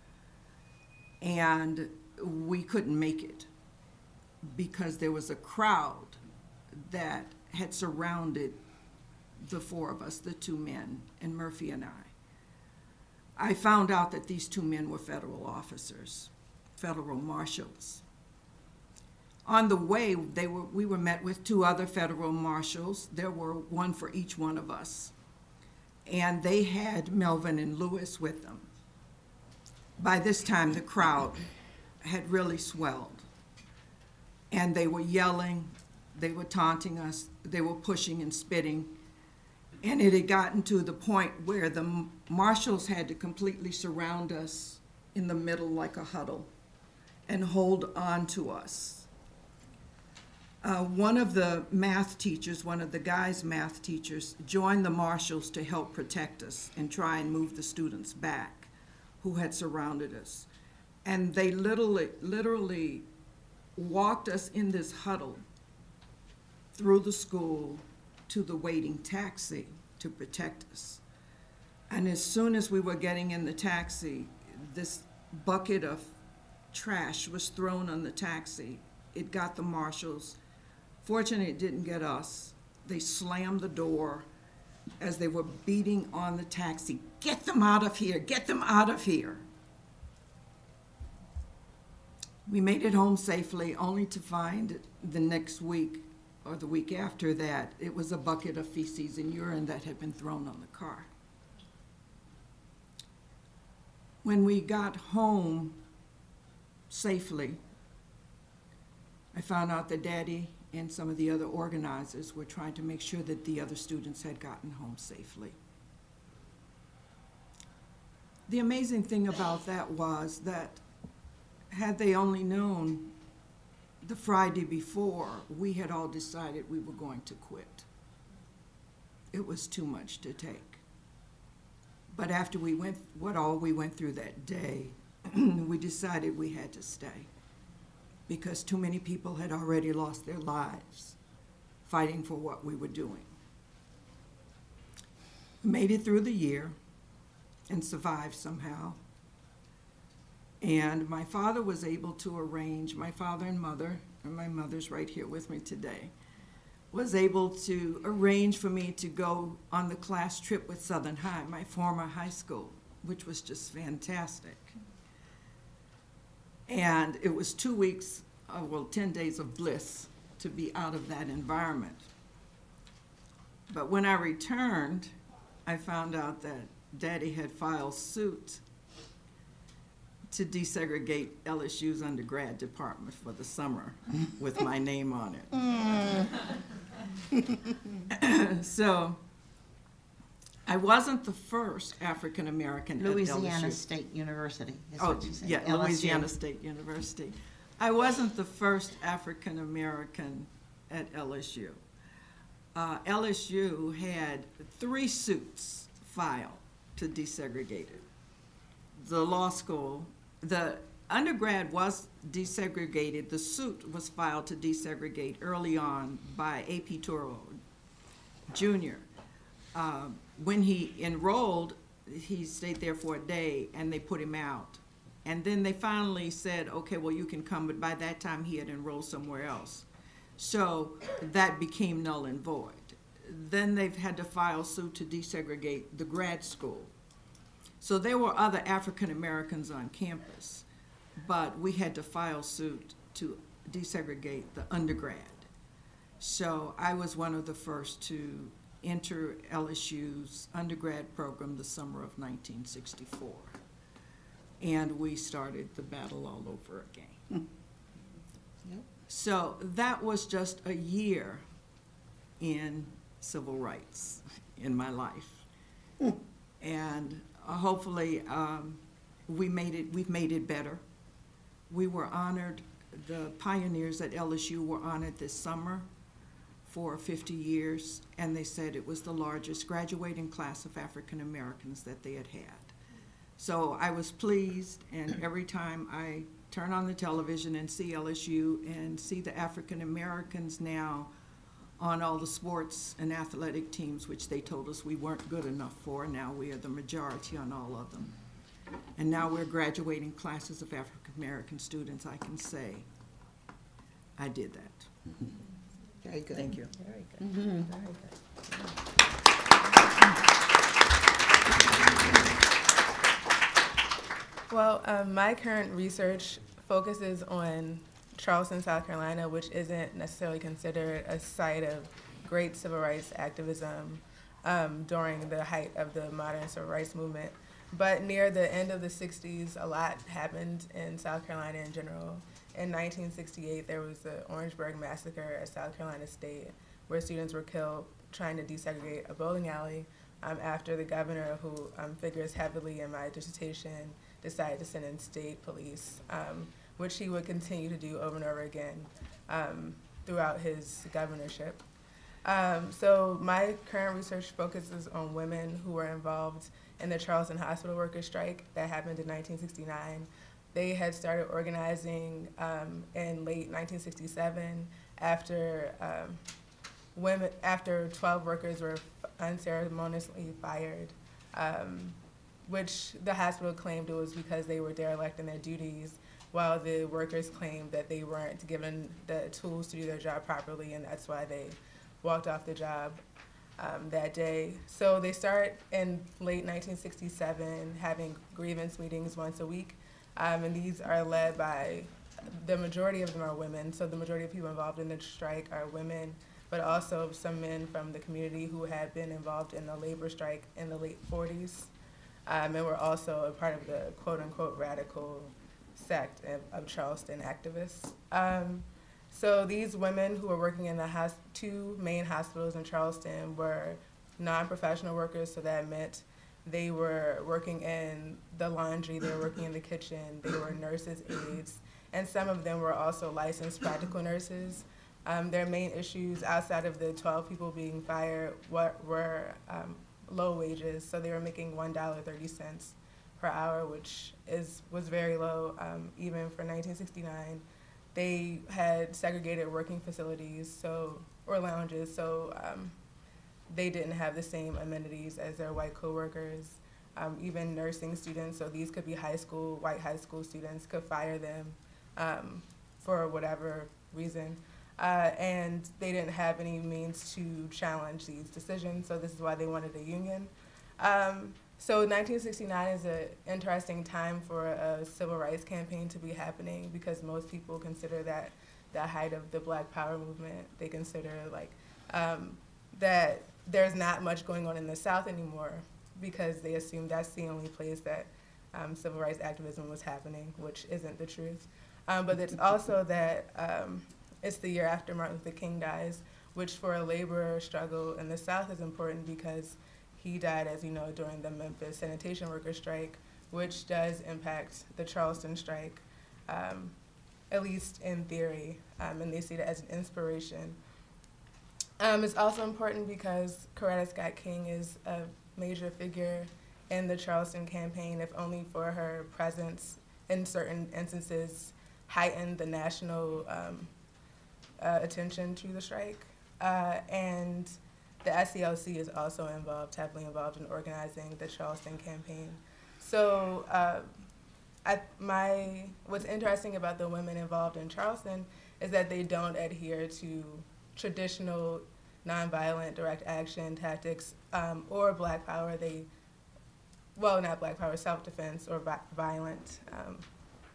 and we couldn't make it because there was a crowd that had surrounded the 4 of us, the 2 men, and Murphy and I found out that these 2 men were federal officers, federal marshals. On the way, we were met with 2 other federal marshals. There were 1 for each one of us. And they had Melvin and Lewis with them. By this time, the crowd had really swelled. And they were yelling, they were taunting us, they were pushing and spitting. And it had gotten to the point where the marshals had to completely surround us in the middle like a huddle and hold on to us. One of the math teachers, one of the guys' math teachers, joined the marshals to help protect us and try and move the students back who had surrounded us. And they literally walked us in this huddle through the school to the waiting taxi to protect us. And as soon as we were getting in the taxi, this bucket of trash was thrown on the taxi. It got the marshals. Fortunately, it didn't get us. They slammed the door as they were beating on the taxi. Get them out of here, get them out of here. We made it home safely, only to find the next week or the week after that, it was a bucket of feces and urine that had been thrown on the car. When we got home safely, I found out that Daddy and some of the other organizers were trying to make sure that the other students had gotten home safely. The amazing thing about that was that had they only known the Friday before, we had all decided we were going to quit. It was too much to take. But after we went through that day, we decided we had to stay because too many people had already lost their lives fighting for what we were doing. We made it through the year and survived somehow. And my father was able to arrange, my father and mother, and my mother's right here with me today, was able to arrange for me to go on the class trip with Southern High, my former high school, which was just fantastic. And it was 2 weeks, 10 days of bliss to be out of that environment. But when I returned, I found out that Daddy had filed suit to desegregate LSU's undergrad department for the summer with my name on it. So I wasn't the first African American at Louisiana LSU. State University is Oh, what you said. yeah, LSU. Louisiana State University. I wasn't the first African American at LSU. LSU had 3 suits filed to desegregate it. The law school, the undergrad was desegregated. The suit was filed to desegregate early on by A.P. Toro Jr. When he enrolled, he stayed there for a day and they put him out. And then they finally said, okay, well, you can come, but by that time he had enrolled somewhere else. So that became null and void. Then they've had to file suit to desegregate the grad school. So there were other African Americans on campus. but we had to file suit to desegregate the undergrad. So I was one of the first to enter LSU's undergrad program the summer of 1964. And we started the battle all over again. Yep. So that was just a year in civil rights in my life. And hopefully we've made it better. We were honored, the pioneers at LSU were honored this summer for 50 years, and they said it was the largest graduating class of African Americans that they had had. So I was pleased, and every time I turn on the television and see LSU and see the African Americans now on all the sports and athletic teams, which they told us we weren't good enough for, now we are the majority on all of them. And now we're graduating classes of African American students, I can say I did that. Very good. Thank you. Very good, very good. Well, my current research focuses on Charleston, South Carolina, which isn't necessarily considered a site of great civil rights activism during the height of the modern civil rights movement. But near the end of the 60s, a lot happened in South Carolina in general. In 1968, there was the Orangeburg Massacre at South Carolina State, where students were killed trying to desegregate a bowling alley after the governor, who figures heavily in my dissertation, decided to send in state police, which he would continue to do over and over again throughout his governorship. So my current research focuses on women who were involved in the Charleston Hospital Workers Strike that happened in 1969. They had started organizing in late 1967 after 12 workers were unceremoniously fired, which the hospital claimed it was because they were derelict in their duties, while the workers claimed that they weren't given the tools to do their job properly, and that's why they walked off the job that day. So they start in late 1967 having grievance meetings once a week, and these are led by, the majority of them are women, so the majority of people involved in the strike are women, but also some men from the community who had been involved in the labor strike in the late 40s, and were also a part of the quote-unquote radical sect of Charleston activists. So these women who were working in the two main hospitals in Charleston were non-professional workers, so that meant they were working in the laundry, they were working in the kitchen, they were nurses' aides, and some of them were also licensed practical nurses. Their main issues outside of the 12 people being fired were low wages, so they were making $1.30 per hour, which was very low even for 1969. They had segregated working facilities, or lounges, so they didn't have the same amenities as their white coworkers. Even nursing students, so these could be white high school students, could fire them for whatever reason. And they didn't have any means to challenge these decisions, so this is why they wanted a union. So 1969 is an interesting time for a civil rights campaign to be happening, because most people consider that the height of the Black Power movement. They consider that there's not much going on in the South anymore, because they assume that's the only place that civil rights activism was happening, which isn't the truth. But it's also that it's the year after Martin Luther King dies, which for a labor struggle in the South is important because he died, as you know, during the Memphis sanitation workers strike, which does impact the Charleston strike, at least in theory, and they see it as an inspiration. It's also important because Coretta Scott King is a major figure in the Charleston campaign, if only for her presence in certain instances heightened the national attention to the strike. And the SCLC is also heavily involved in organizing the Charleston campaign. So what's interesting about the women involved in Charleston is that they don't adhere to traditional nonviolent direct action tactics or Black Power. Not Black Power, self-defense or violent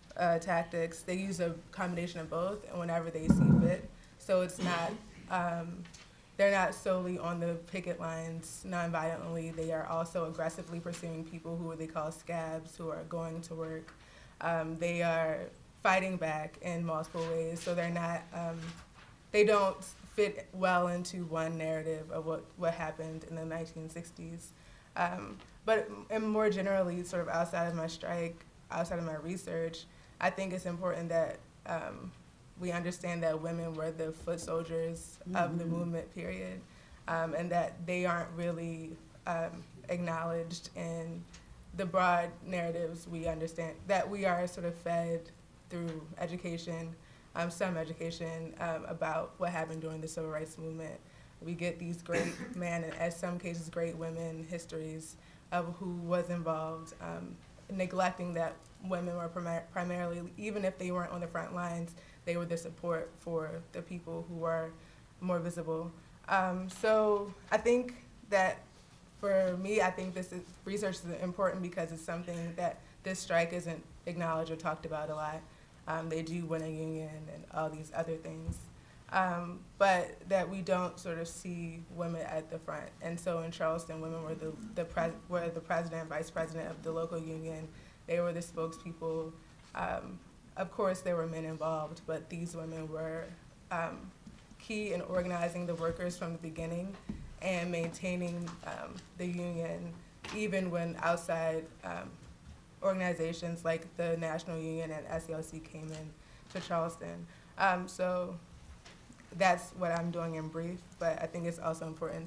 tactics. They use a combination of both and whenever they see fit. So it's not, they're not solely on the picket lines nonviolently. They are also aggressively pursuing people who they call scabs, who are going to work. They are fighting back in multiple ways. So they're not, they don't fit well into one narrative of what happened in the 1960s. And more generally, sort of outside of my strike, outside of my research, I think it's important that we understand that women were the foot soldiers of the movement period, and that they aren't really acknowledged in the broad narratives we understand, that we are sort of fed through education, some education about what happened during the civil rights movement. We get these great men, and in some cases great women histories of who was involved, neglecting that women were primarily, even if they weren't on the front lines, they were the support for the people who were more visible. So I think that for me, I think research is important because it's something that this strike isn't acknowledged or talked about a lot. They do win a union and all these other things. But that we don't sort of see women at the front. And so in Charleston, women were the president, vice president of the local union. They were the spokespeople. Of course, there were men involved, but these women were key in organizing the workers from the beginning and maintaining the union, even when outside organizations like the National Union and SCLC came in to Charleston. So that's what I'm doing in brief, but I think it's also important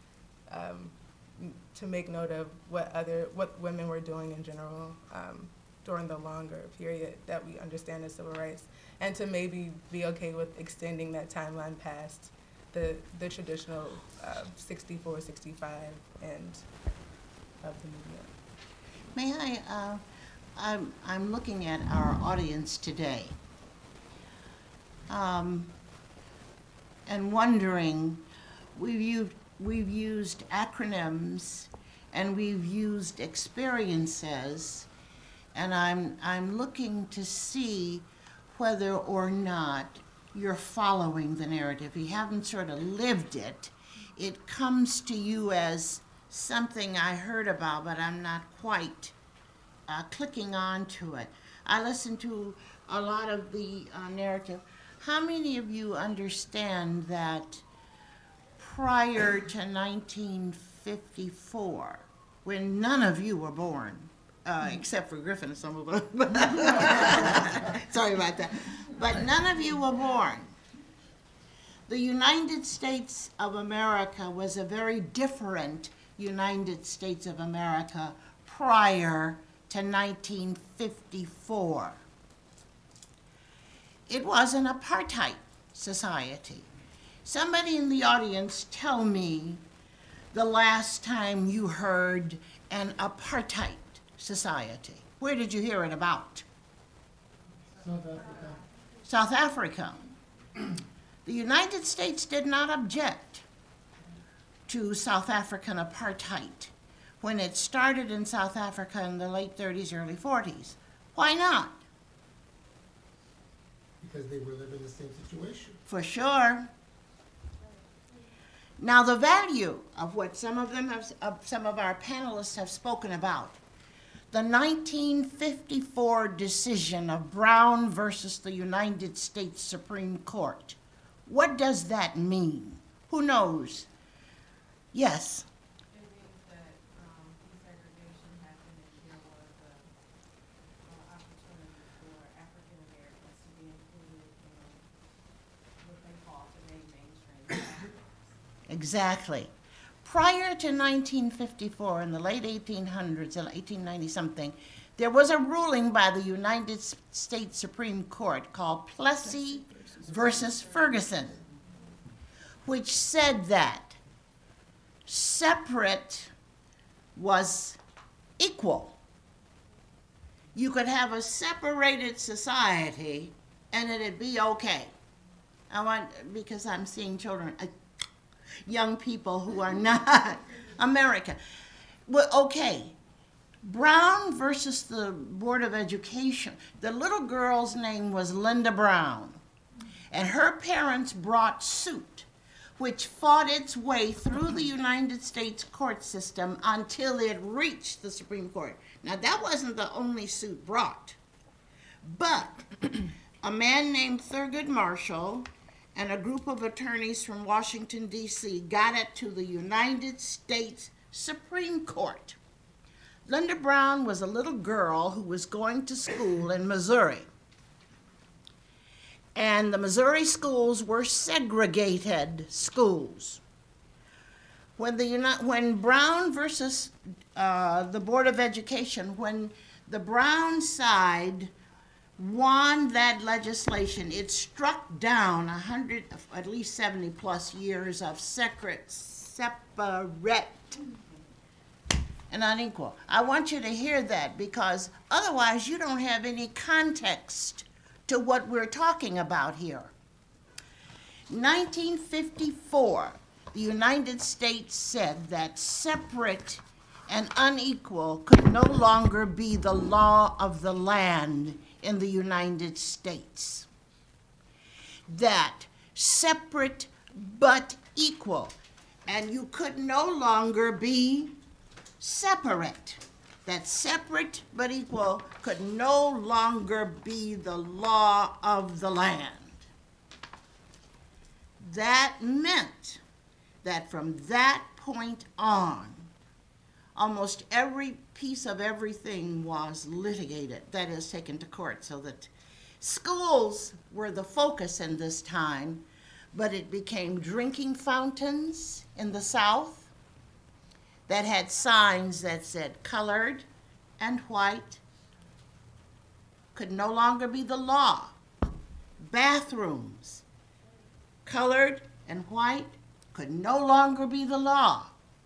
to make note of what women were doing in general during the longer period that we understand as civil rights, and to maybe be okay with extending that timeline past the traditional 64, 65 end of the movement. May I'm looking at our audience today, and wondering, we've used acronyms and we've used experiences, and I'm looking to see whether or not you're following the narrative. You haven't sort of lived it. It comes to you as something I heard about, but I'm not quite clicking on to it. I listened to a lot of the narrative. How many of you understand that prior to 1954, when none of you were born, except for Griffin and some of them, sorry about that, but none of you were born, the United States of America was a very different United States of America prior to 1954. It was an apartheid society. Somebody in the audience tell me the last time you heard an apartheid society. Where did you hear it about? South Africa. South Africa. The United States did not object to South African apartheid when it started in South Africa in the late 30s, early 40s. Why not? Because they were living the same situation. For sure. Now, the value of what some of our panelists have spoken about, the 1954 decision of Brown versus the United States Supreme Court. What does that mean? Who knows? Yes. It means that desegregation happened and there was an opportunity for African Americans to be included in what they call today mainstream platforms. Exactly. Prior to 1954, in the late 1800s, 1890-something, there was a ruling by the United States Supreme Court called Plessy versus Ferguson, which said that separate was equal. You could have a separated society and it'd be okay. Because I'm seeing children, young people who are not American. Well, okay, Brown versus the Board of Education. The little girl's name was Linda Brown, and her parents brought suit, which fought its way through the United States court system until it reached the Supreme Court. Now, that wasn't the only suit brought, but a man named Thurgood Marshall and a group of attorneys from Washington, D.C. got it to the United States Supreme Court. Linda Brown was a little girl who was going to school in Missouri. And the Missouri schools were segregated schools. When Brown versus the Board of Education, when the Brown side won that legislation, it struck down 100, at least 70 plus years of separate and unequal. I want you to hear that, because otherwise you don't have any context to what we're talking about here. 1954, the United States said that separate and unequal could no longer be the law of the land in the United States. That separate but equal, and you could no longer be separate. That separate but equal could no longer be the law of the land. That meant that from that point on, almost every piece of everything was litigated, that is, taken to court, so that schools were the focus in this time, but it became drinking fountains in the South that had signs that said colored and white could no longer be the law. Bathrooms, colored and white, could no longer be the law.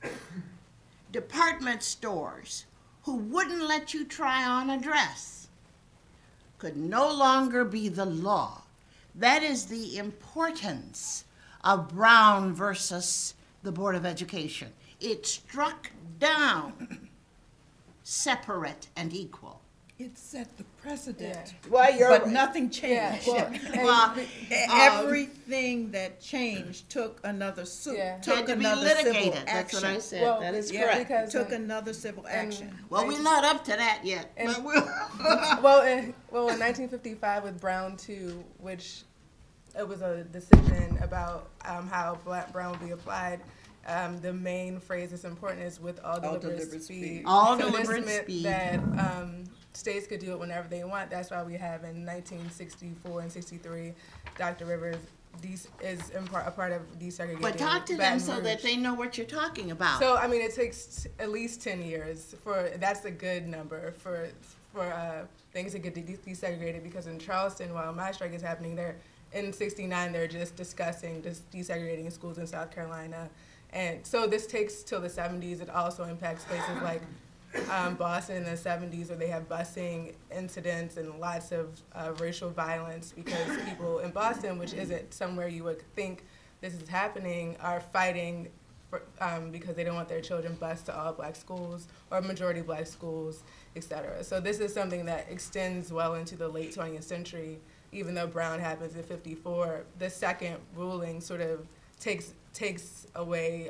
Department stores who wouldn't let you try on a dress could no longer be the law. That is the importance of Brown versus the Board of Education. It struck down separate and equal. It set the precedent, Well, you're but right. nothing changed. Well, Everything that changed took another suit, Yeah. had took to be another civil litigated. That's what I action. said. Well, That is yeah, correct. because Took another civil action. Well, we're not up to that yet. And- But we'll in 1955 with Brown 2, which it was a decision about how Brown would be applied. The main phrase that's important is with all deliberate speed. All So deliberate this meant speed. that states could do it whenever they want. That's why we have in 1964 and 63, Dr. Rivers is a part of desegregating. But talk to them Baton so Rouge. that they know what you're talking about. So I mean, it takes at least 10 years for that's a good number for things to get desegregated, because in Charleston, while my strike is happening there, in '69 they're just discussing desegregating schools in South Carolina, and so this takes till the '70s. It also impacts places like Boston in the '70s, where they have busing incidents and lots of racial violence, because people in Boston, which isn't somewhere you would think this is happening, are fighting because they don't want their children bused to all black schools or majority black schools, etc. So this is something that extends well into the late 20th century. Even though Brown happens in '54, the second ruling sort of takes away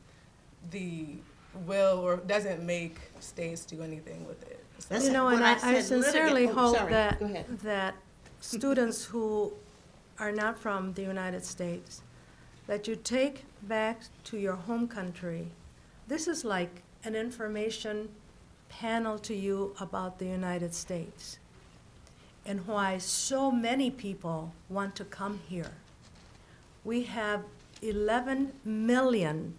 the will, or doesn't make states do anything with it. So, That's You know, what and I said, sincerely litigate. Oh, hope sorry. that, Go ahead. that students who are not from the United States, that you take back to your home country. This is like an information panel to you about the United States and why so many people want to come here. We have 11 million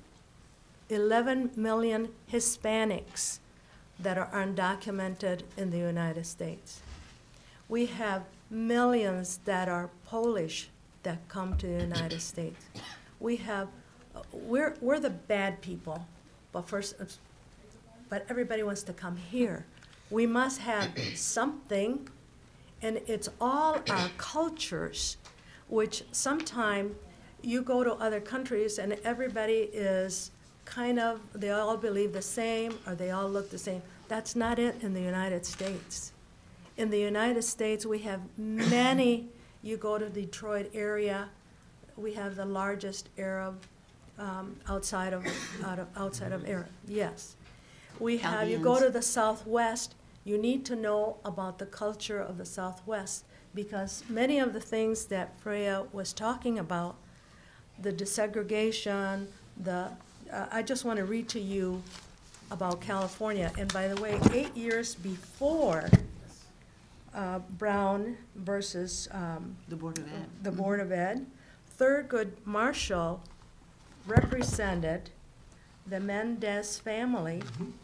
Hispanics that are undocumented in the United States. We have millions that are Polish that come to the United States. We have, we're the bad people, but everybody wants to come here. We must have something, and it's all our cultures, which sometimes you go to other countries and everybody is kind of, they all believe the same, or they all look the same. That's not it in the United States. In the United States, we have many, you go to the Detroit area, we have the largest Arab outside of Arab, yes. We have, you go to Chaldeans. the Southwest, you need to know about the culture of the Southwest, because many of the things that Freya was talking about, the desegregation, I just want to read to you about California. And by the way, 8 years before Brown versus The Board of Ed. the Board of Ed, Thurgood Marshall represented the Mendez family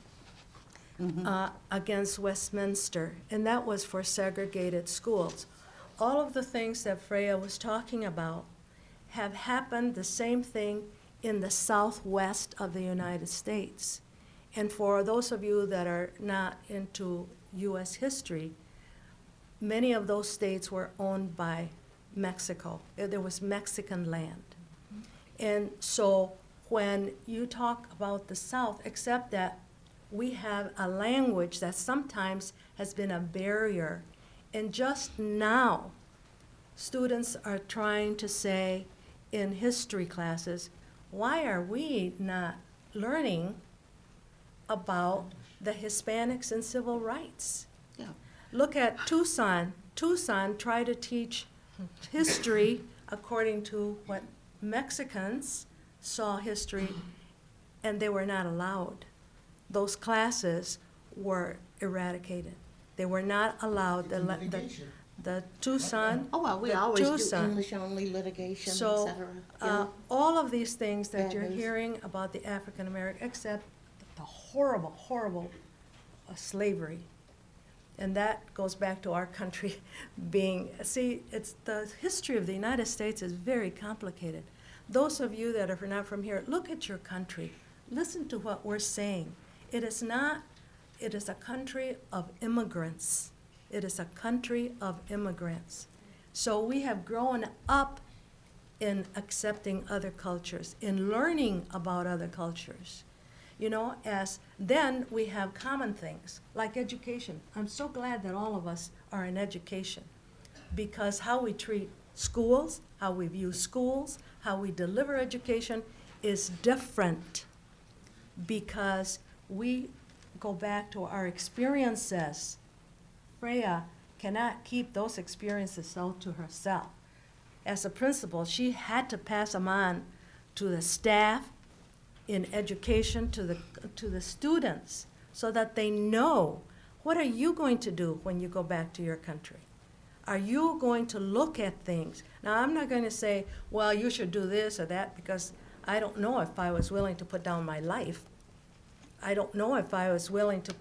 against Westminster, and that was for segregated schools. All of the things that Freya was talking about have happened, the same thing in the Southwest of the United States. And for those of you that are not into U.S. history, many of those states were owned by Mexico. There was Mexican land. And so when you talk about the South, except that we have a language that sometimes has been a barrier, and just now, students are trying to say in history classes, why are we not learning about the Hispanics and civil rights? Yeah. Look at Tucson. Tucson tried to teach history according to what Mexicans saw history, and they were not allowed. Those classes were eradicated. They were not allowed. It's in litigation. The Tucson. Oh, well, we the always do Tucson. English-only litigation, et So, cetera. all of these things that you're Bad news. hearing about the African American, except the horrible, horrible slavery. And that goes back to our country being, see, it's the history of the United States is very complicated. Those of you that are not from here, look at your country. Listen to what we're saying. It is a country of immigrants. It is a country of immigrants. So we have grown up in accepting other cultures, in learning about other cultures. You know, as then we have common things like education. I'm so glad that all of us are in education, because how we treat schools, how we view schools, how we deliver education is different, because we go back to our experiences. Freya cannot keep those experiences all to herself. As a principal, she had to pass them on to the staff in education, to the students, so that they know, what are you going to do when you go back to your country? Are you going to look at things? Now, I'm not going to say, well, you should do this or that, because I don't know if I was willing to put down my life. I don't know if I was willing to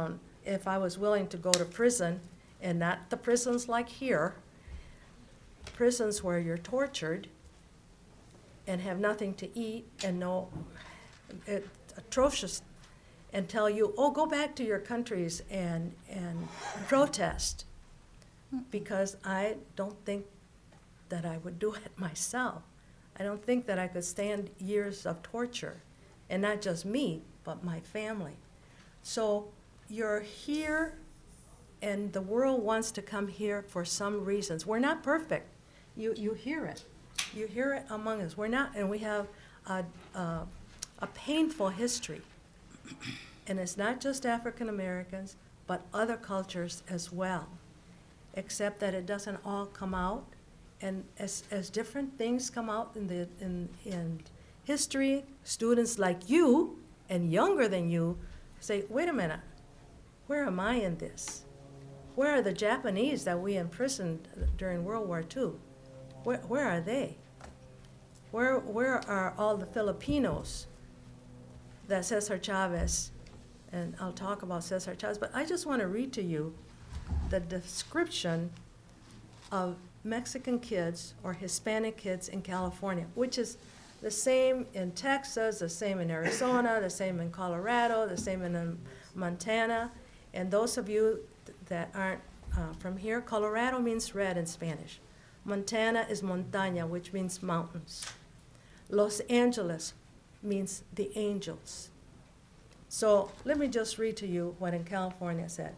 go to prison, and not the prisons like here, prisons where you're tortured and have nothing to eat and atrocious, and tell you, oh, go back to your countries and protest, because I don't think that I would do it myself. I don't think that I could stand years of torture, and not just me, but my family. So you're here, and the world wants to come here for some reasons. We're not perfect. You hear it. You hear it among us. We're not, and we have a painful history. And it's not just African Americans, but other cultures as well, except that it doesn't all come out. And as different things come out in history, students like you and younger than you say, wait a minute, where am I in this? Where are the Japanese that we imprisoned during World War II? Where are they? Where are all the Filipinos that Cesar Chavez, and I'll talk about Cesar Chavez, but I just want to read to you the description of Mexican kids or Hispanic kids in California, which is the same in Texas, the same in Arizona, the same in Colorado, the same in Montana. And those of you that aren't from here, Colorado means red in Spanish. Montana is montaña, which means mountains. Los Angeles means the angels. So let me just read to you what in California said.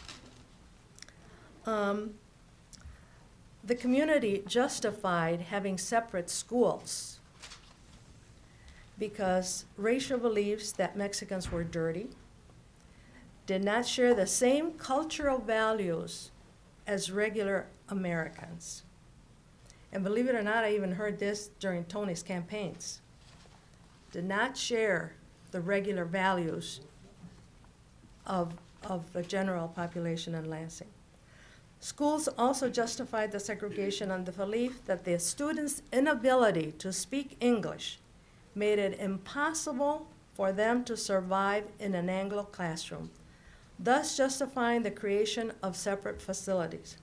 The community justified having separate schools because racial beliefs that Mexicans were dirty, did not share the same cultural values as regular Americans. And believe it or not, I even heard this during Tony's campaigns. Did not share the regular values of the general population in Lansing. Schools also justified the segregation on the belief that the students' inability to speak English made it impossible for them to survive in an Anglo classroom, thus justifying the creation of separate facilities.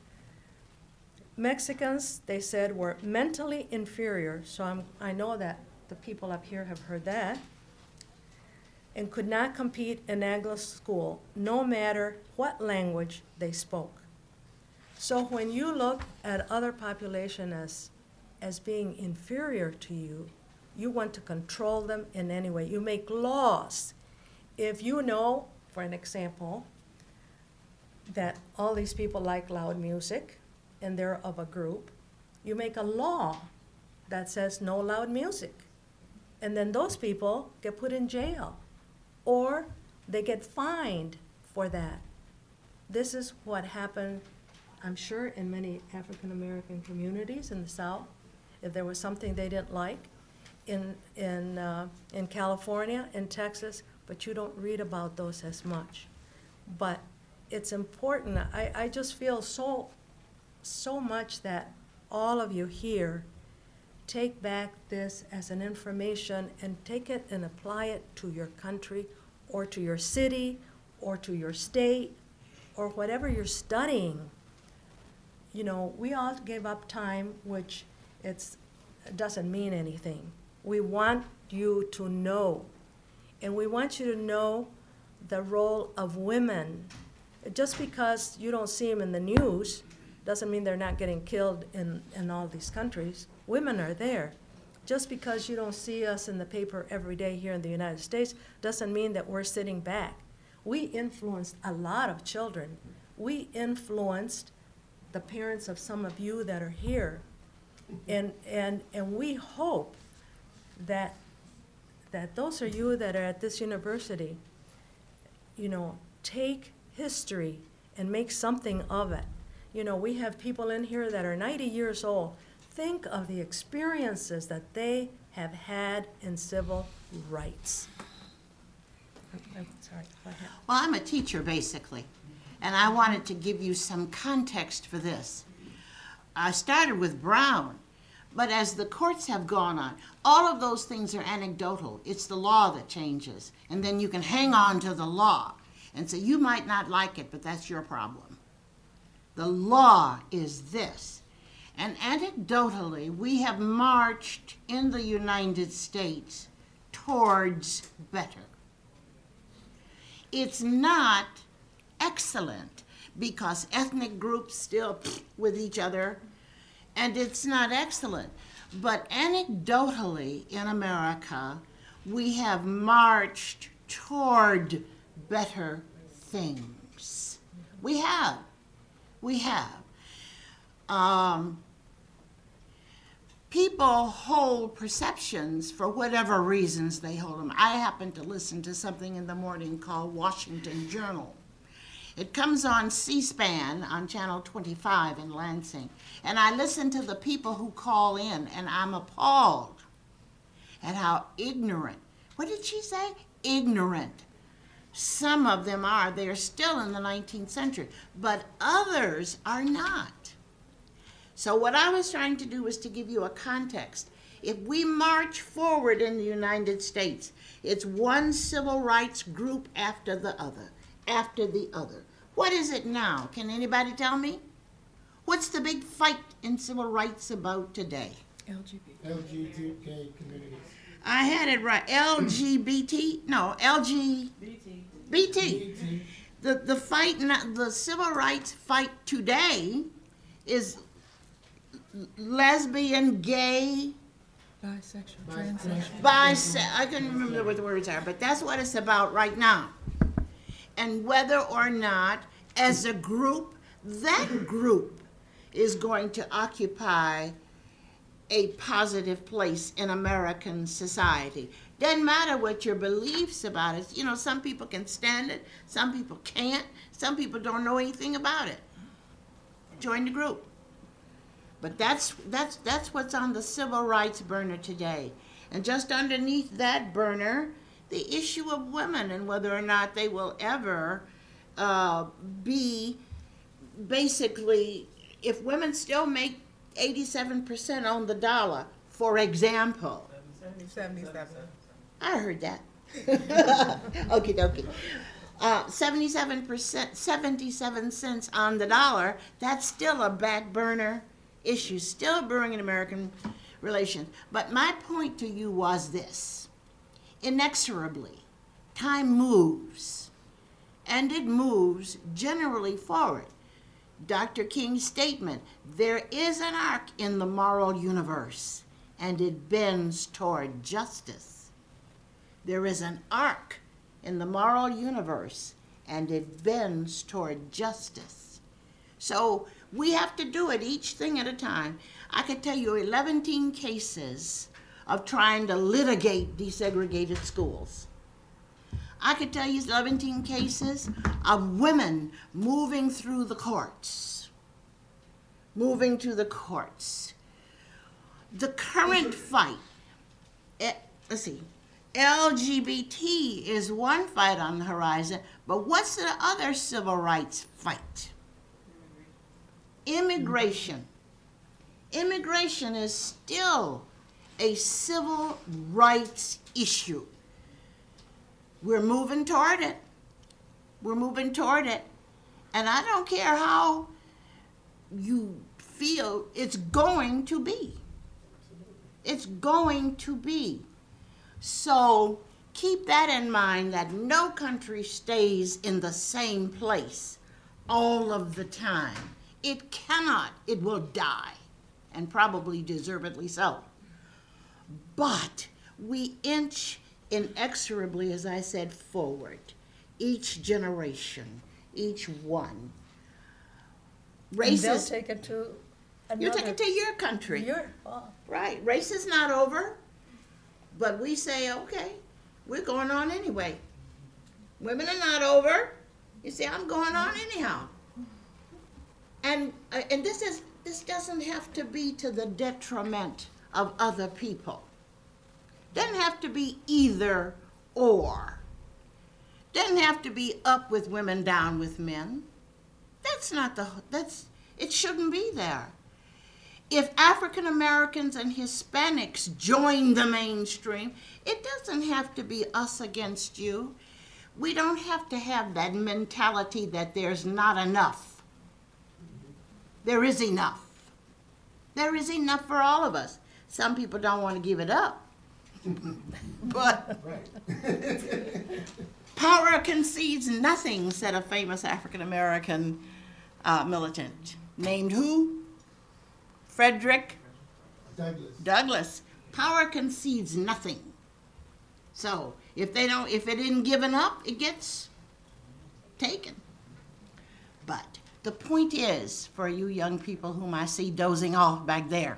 Mexicans, they said, were mentally inferior, so I know that the people up here have heard that, and could not compete in Anglo school, no matter what language they spoke. So when you look at other population as being inferior to you, you want to control them in any way. You make laws. If you know, for an example, that all these people like loud music and they're of a group, you make a law that says no loud music. And then those people get put in jail or they get fined for that. This is what happened, I'm sure, in many African American communities in the South. If there was something they didn't like in California, in Texas, but you don't read about those as much. But it's important. I just feel so much that all of you here take back this as an information and take it and apply it to your country or to your city or to your state or whatever you're studying. You know, we all gave up time, which it doesn't mean anything. We want you to know, and we want you to know the role of women. Just because you don't see them in the news doesn't mean they're not getting killed in all these countries. Women are there. Just because you don't see us in the paper every day here in the United States doesn't mean that we're sitting back. We influenced a lot of children. We influenced the parents of some of you that are here. And we hope that those of you that are at this university, you know, take history and make something of it. You know, we have people in here that are 90 years old. Think of the experiences that they have had in civil rights. I'm sorry, go ahead. Well, I'm a teacher, basically, and I wanted to give you some context for this. I started with Brown, but as the courts have gone on, all of those things are anecdotal. It's the law that changes, and then you can hang on to the law and say, you might not like it, but that's your problem. The law is this. And anecdotally, we have marched in the United States towards better. It's not excellent because ethnic groups still with each other, and it's not excellent. But anecdotally in America, we have marched toward better things. We have. People hold perceptions for whatever reasons they hold them. I happen to listen to something in the morning called Washington Journal. It comes on C-SPAN on Channel 25 in Lansing. And I listen to the people who call in, and I'm appalled at how ignorant, what did she say? Ignorant. Some of them are. They're still in the 19th century, but others are not. So what I was trying to do was to give you a context. If we march forward in the United States, it's one civil rights group after the other. What is it now? Can anybody tell me? What's the big fight in civil rights about today? LGBTQ communities. I had it right. LGBT? No, LGBT. BT. The fight, the civil rights fight today is lesbian, gay, Bisexual, Bisexual. transsexual. I couldn't remember what the words are, but that's what it's about right now. And whether or not, as a group, that group is going to occupy a positive place in American society. Doesn't matter what your beliefs about it. You know, some people can stand it, some people can't, some people don't know anything about it. Join the group. But that's what's on the civil rights burner today. And just underneath that burner, the issue of women and whether or not they will ever be basically, if women still make 87% on the dollar, for example. 77. I heard that. Okie dokie. 77%, 77 cents on the dollar, that's still a back burner issue, still brewing in American relations. But my point to you was this. Inexorably, time moves, and it moves generally forward. Dr. King's statement, there is an arc in the moral universe, and it bends toward justice. There is an arc in the moral universe, and it bends toward justice. So we have to do it each thing at a time. I could tell you 11 cases of trying to litigate desegregated schools. I could tell you 11 cases of women moving through the courts. Moving to the courts. The current fight, let's see, LGBT is one fight on the horizon, but what's the other civil rights fight? Immigration. Immigration is still a civil rights issue. We're moving toward it. We're moving toward it. And I don't care how you feel, it's going to be. It's going to be. So keep that in mind, that no country stays in the same place all of the time. It cannot. It will die, and probably deservedly so. But we inch inexorably, as I said, forward. Each generation, each one. And they'll Race take it to you take another. it to your country. Right. Race is not over, but we say, okay, we're going on anyway. Women are not over. You say, I'm going on anyhow. And this doesn't have to be to the detriment of other people. Doesn't have to be either or. Doesn't have to be up with women, down with men. It shouldn't be there. If African Americans and Hispanics join the mainstream, it doesn't have to be us against you. We don't have to have that mentality that there's not enough. There is enough. There is enough for all of us. Some people don't want to give it up. But power concedes nothing, said a famous African American militant. Named who? Frederick Douglass. Power concedes nothing. So if it isn't given up, it gets taken. But the point is, for you young people whom I see dozing off back there,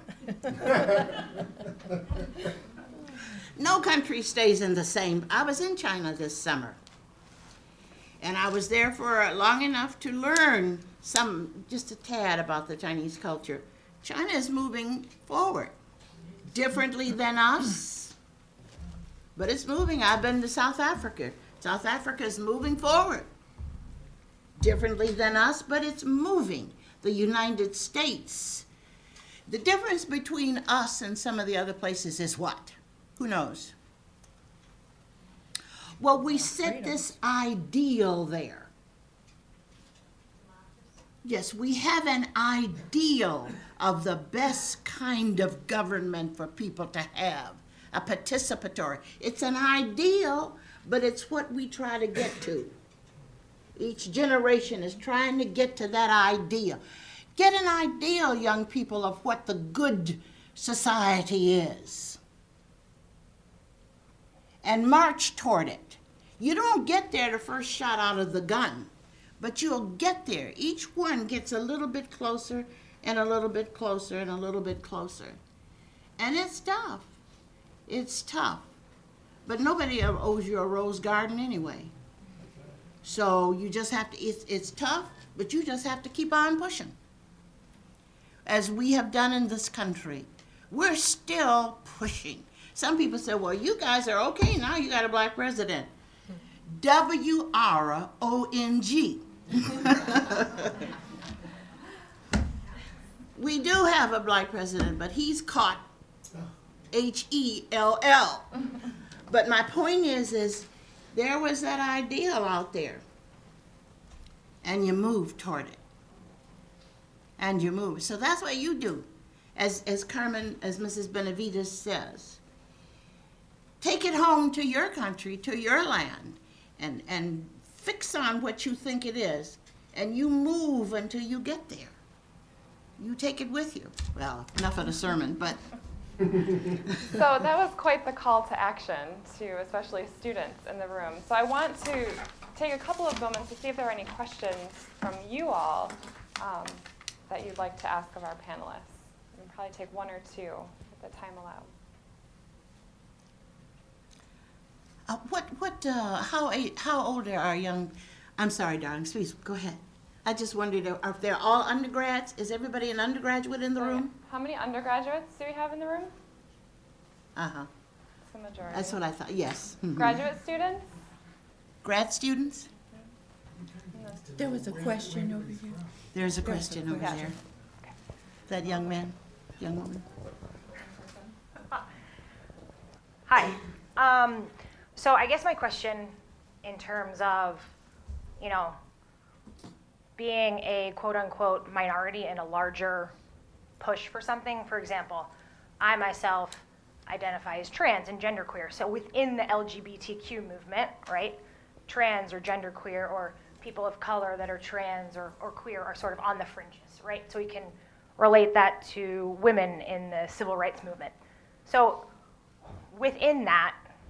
no country stays in the same. I was in China this summer, and I was there for long enough to learn just a tad about the Chinese culture. China is moving forward, differently than us, but it's moving. I've been to South Africa. South Africa is moving forward, differently than us, but it's moving. The United States, the difference between us and some of the other places is what? Who knows? Well, we set this ideal there. Yes, we have an ideal of the best kind of government for people to have, a participatory. It's an ideal, but it's what we try to get to. Each generation is trying to get to that ideal. Get an ideal, young people, of what the good society is. and march toward it. You don't get there the first shot out of the gun, but you'll get there. Each one gets a little bit closer and a little bit closer and a little bit closer. And it's tough. It's tough. But nobody owes you a rose garden anyway. So you just have to, it's tough, but you just have to keep on pushing. As we have done in this country, we're still pushing. Some people say, well, you guys are okay now, you got a black president. WRONG. We do have a black president, but he's caught HELL. But my point is there was that ideal out there, and you move toward it, and you move. So that's what you do, as Carmen, as Mrs. Benavides says. Take it home to your country, to your land, and fix on what you think it is, and you move until you get there. You take it with you. Well, enough of the sermon, but. So that was quite the call to action to especially students in the room. So I want to take a couple of moments to see if there are any questions from you all that you'd like to ask of our panelists. We'll probably take one or two if the time allows. How old are our young, I'm sorry, darling, please, go ahead. I just wondered if they're all undergrads? Is everybody an undergraduate in the room? How many undergraduates do we have in the room? Uh-huh. It's the majority. That's what I thought, yes. Mhm. Graduate students? Grad students? There was a question over here. There's a question over Yeah. there. That young man, young woman? Hi. So I guess my question in terms of, being a quote-unquote minority in a larger push for something. For example, I myself identify as trans and genderqueer. So within the LGBTQ movement, right, trans or genderqueer or people of color that are trans or queer are sort of on the fringes, right? So we can relate that to women in the civil rights movement. So within that,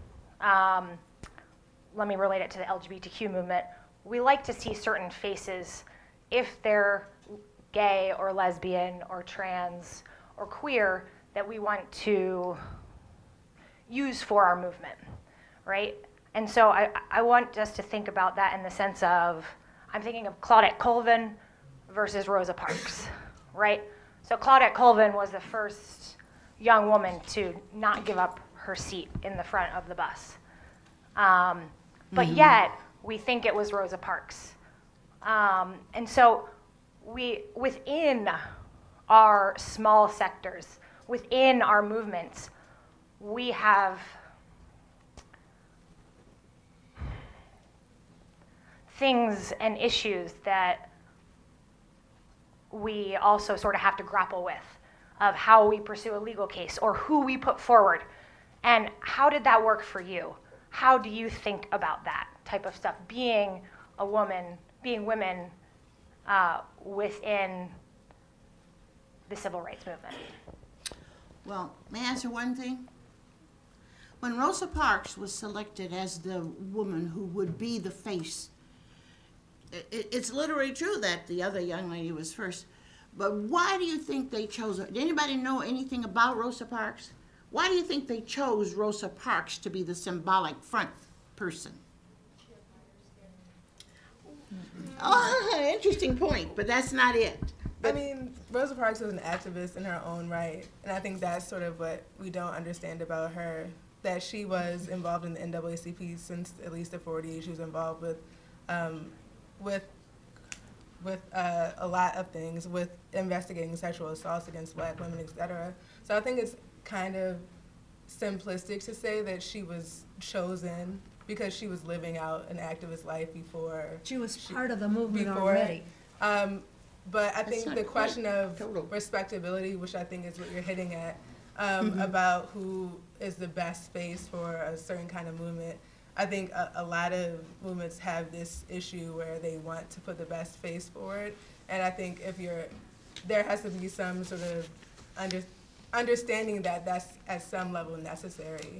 let me relate it to the LGBTQ movement. We like to see certain faces if they're gay or lesbian or trans or queer that we want to use for our movement, right? And so I want us to think about that in the sense of, I'm thinking of Claudette Colvin versus Rosa Parks, right? So Claudette Colvin was the first young woman to not give up her seat in the front of the bus. But yet, we think it was Rosa Parks. And so within our small sectors, within our movements, we have things and issues that we also sort of have to grapple with, of how we pursue a legal case or who we put forward. And how did that work for you? How do you think about that type of stuff, being a woman, being women within the civil rights movement? Well, may I answer one thing? When Rosa Parks was selected as the woman who would be the face, it's literally true that the other young lady was first, but why do you think they chose her? Did anybody know anything about Rosa Parks? Why do you think they chose Rosa Parks to be the symbolic front person? Oh, interesting point, but that's not it. I mean, Rosa Parks was an activist in her own right, and I think that's sort of what we don't understand about her, that she was involved in the NAACP since at least the 40s. She was involved with a lot of things, with investigating sexual assaults against Black women, etc. So I think it's kind of simplistic to say that she was chosen because she was living out an activist life before. She was part of the movement already. But I think the quite question of total. respectability, which I think is what you're hitting at, about who is the best space for a certain kind of movement, I think a lot of movements have this issue where they want to put the best face forward. And I think there has to be some sort of understanding that that's at some level necessary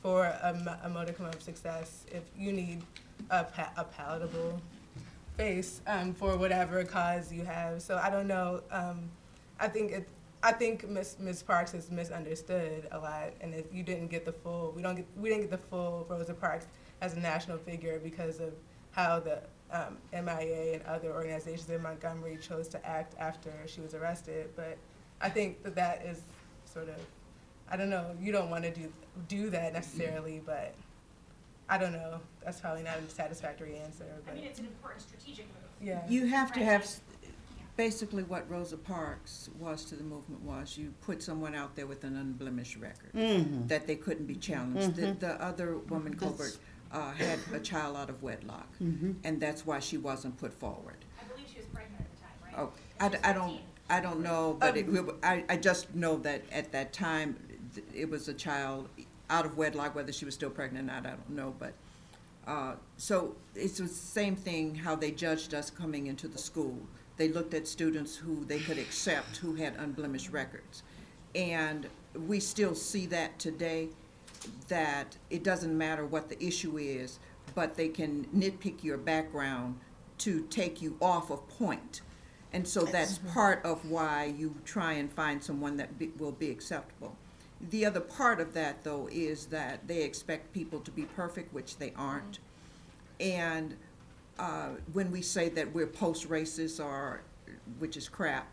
for a modicum of success, if you need a palatable face for whatever cause you have. So I don't know. I think Ms. Parks is misunderstood a lot, and you didn't get the full. We didn't get the full Rosa Parks as a national figure because of how the MIA and other organizations in Montgomery chose to act after she was arrested. But I think that is sort of, I don't know. You don't want to do that necessarily, but I don't know. That's probably not a satisfactory answer. But I mean, it's an important strategic move. yeah. You have to have, basically what Rosa Parks was to the movement was you put someone out there with an unblemished record, that they couldn't be challenged. The other woman, Colbert, had a child out of wedlock, and that's why she wasn't put forward. I believe she was pregnant at the time, right? Oh, I don't know, but I just know that at that time it was a child out of wedlock. Whether she was still pregnant or not, I don't know. But so it's the same thing how they judged us coming into the school. They looked at students who they could accept who had unblemished records, and we still see that today. That it doesn't matter what the issue is, but they can nitpick your background to take you off of point. And so that's part of why you try and find someone that will be acceptable. The other part of that, though, is that they expect people to be perfect, which they aren't. And when we say that we're post-racist, which is crap,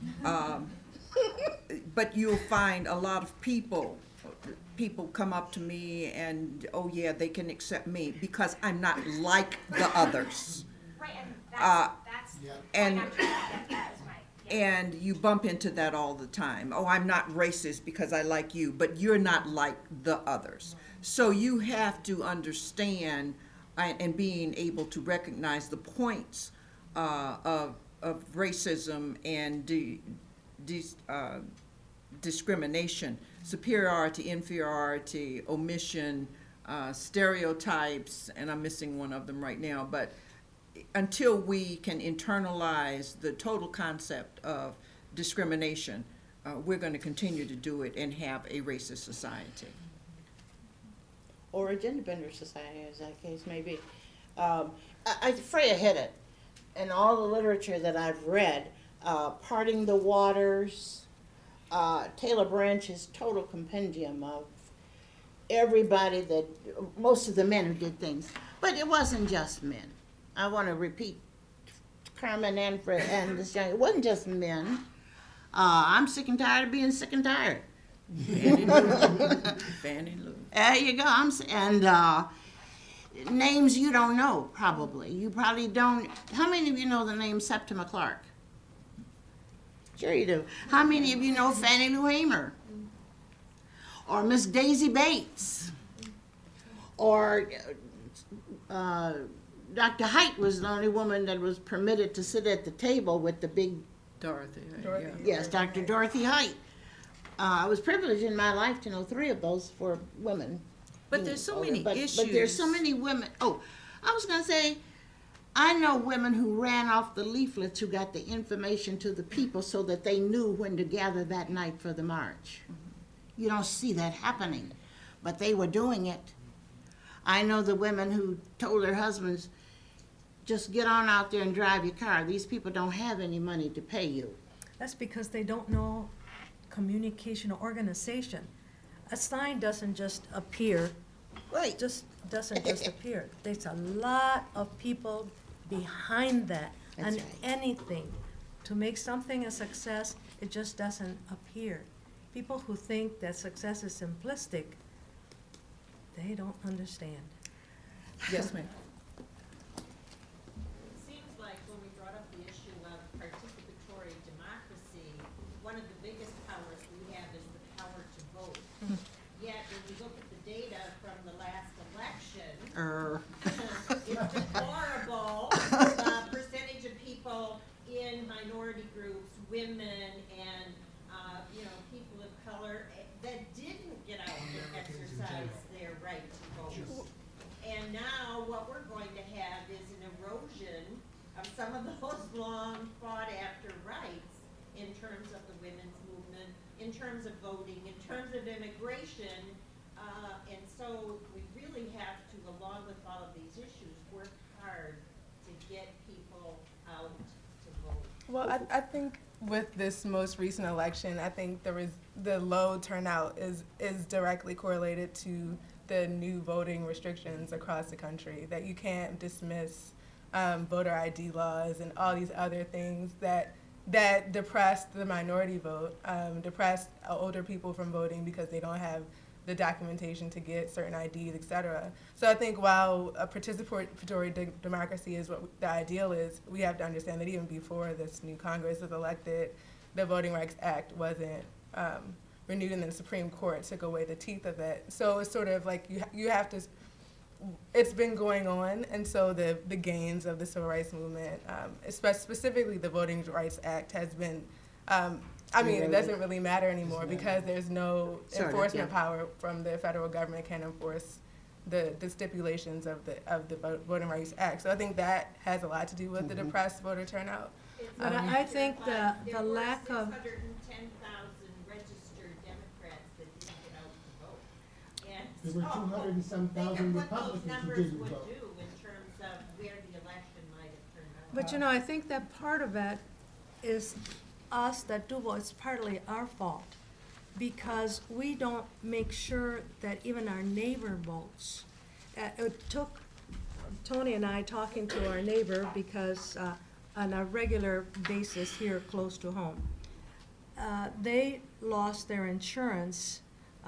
but you'll find a lot of people come up to me and, oh yeah, they can accept me because I'm not like the others. Right, and that's Yeah. and I'm trying to get that as my, And you bump into that all the time. Oh, I'm not racist because I like you, but you're not like the others. So you have to understand and being able to recognize the points of racism and discrimination, superiority, inferiority, omission, stereotypes, and I'm missing one of them right now, but until we can internalize the total concept of discrimination, we're going to continue to do it and have a racist society. Or a gender bender society, as that case may be. Freya hit it. In all the literature that I've read, Parting the Waters, Taylor Branch's total compendium of everybody most of the men who did things. But it wasn't just men. I want to repeat Carmen and Fred and this young, it wasn't just men. I'm sick and tired of being sick and tired. Fannie Lou. There you go. Names you don't know, probably. You probably don't. How many of you know the name Septima Clark? Sure you do. How many of you know Fannie Lou Hamer? Or Miss Daisy Bates? Or Dr. Height was the only woman that was permitted to sit at the table with the big... Dorothy. Dorothy. Yeah. Yes, Dr. Dorothy Height. I was privileged in my life to know 3 of those for women. But there's so many issues. But there's so many women. Oh, I was going to say, I know women who ran off the leaflets who got the information to the people so that they knew when to gather that night for the march. Mm-hmm. You don't see that happening, but they were doing it. I know the women who told their husbands, just get on out there and drive your car. These people don't have any money to pay you. That's because they don't know communication or organization. A sign doesn't just appear. Right. It just doesn't just appear. There's a lot of people behind that. That's and right. anything to make something a success, it just doesn't appear. People who think that success is simplistic, they don't understand. Yes, ma'am. It seems like when we brought up the issue of participatory democracy, one of the biggest powers we have is the power to vote. Yet, when we look at the data from the last election, it's deplorable, percentage of people in minority groups, women, and, people of color that didn't get out and exercise their right to vote. And now what we're going to have is an erosion of some of those long fought after rights in terms of the women's movement, in terms of voting, in terms of immigration. And so So we really have to, along with all of these issues, work hard to get people out to vote. Well, I think with this most recent election, I think the low turnout is directly correlated to the new voting restrictions across the country, that you can't dismiss voter ID laws and all these other things that depressed the minority vote, depressed older people from voting because they don't have the documentation to get certain IDs, et cetera. So I think while a participatory democracy is what the ideal is, we have to understand that even before this new Congress was elected, the Voting Rights Act wasn't renewed, and then the Supreme Court took away the teeth of it. So it's sort of like you have to, it's been going on, and so the gains of the civil rights movement, specifically the Voting Rights Act, has been, it doesn't really matter anymore because there's no enforcement power from the federal government can enforce the stipulations of the Voting Rights Act. So I think that has a lot to do with the depressed voter turnout. But I think the lack of... 610,000 registered Democrats that didn't get out to vote. And There were 200 and some thousand what those Republicans who numbers didn't would vote. do in terms of where the election might have turned out. But you know, I think that part of it is us that do vote. It's partly our fault because we don't make sure that even our neighbor votes. It took Tony and I talking to our neighbor because on a regular basis here close to home, they lost their insurance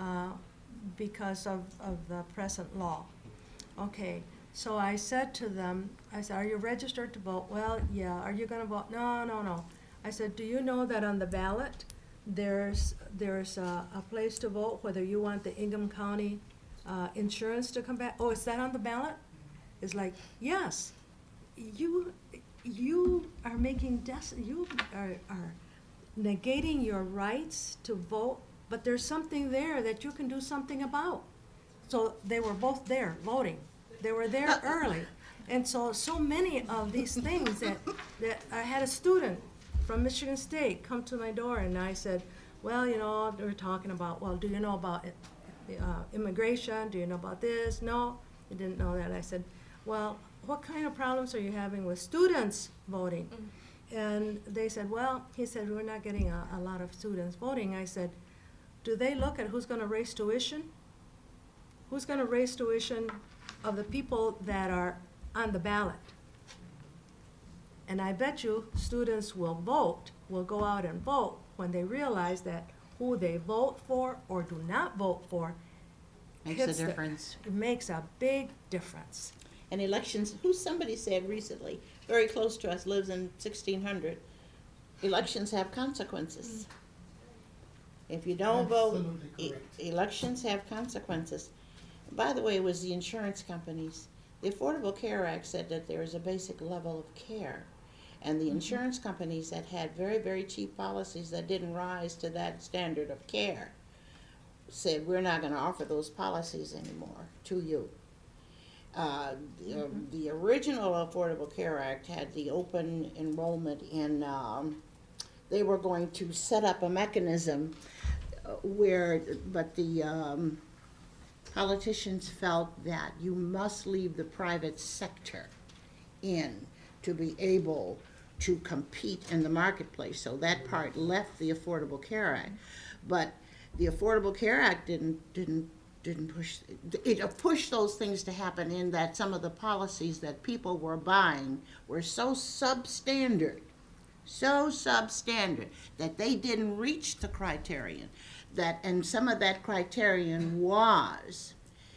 because of the present law. Okay, so I said to them, I said, are you registered to vote? Well, yeah. Are you going to vote? No. I said, do you know that on the ballot there's a place to vote whether you want the Ingham County insurance to come back? Oh, is that on the ballot? It's like, yes. You are making you are negating your rights to vote, but there's something there that you can do something about. So they were both there voting. They were there early. And so many of these things that I had a student from Michigan State come to my door, and I said, well, you know, they were talking about, well, do you know about immigration? Do you know about this? No, I didn't know that. I said, well, what kind of problems are you having with students voting? And they said, well, he said, we're not getting a lot of students voting. I said, do they look at who's going to raise tuition? Who's going to raise tuition of the people that are on the ballot? And I bet you students will go out and vote when they realize that who they vote for or do not vote for Makes a difference. It makes a big difference. And elections, somebody said recently, very close to us, lives in 1600, elections have consequences. If you don't vote, elections have consequences. By the way, it was the insurance companies. The Affordable Care Act said that there is a basic level of care. And the insurance companies that had very, very cheap policies that didn't rise to that standard of care said, we're not going to offer those policies anymore to you. The original Affordable Care Act had the open enrollment in, they were going to set up a mechanism but the politicians felt that you must leave the private sector in to be able to compete in the marketplace. So that part left the Affordable Care Act. But the Affordable Care Act didn't push, it pushed those things to happen in that some of the policies that people were buying were so substandard that they didn't reach the criterion. And some of that criterion was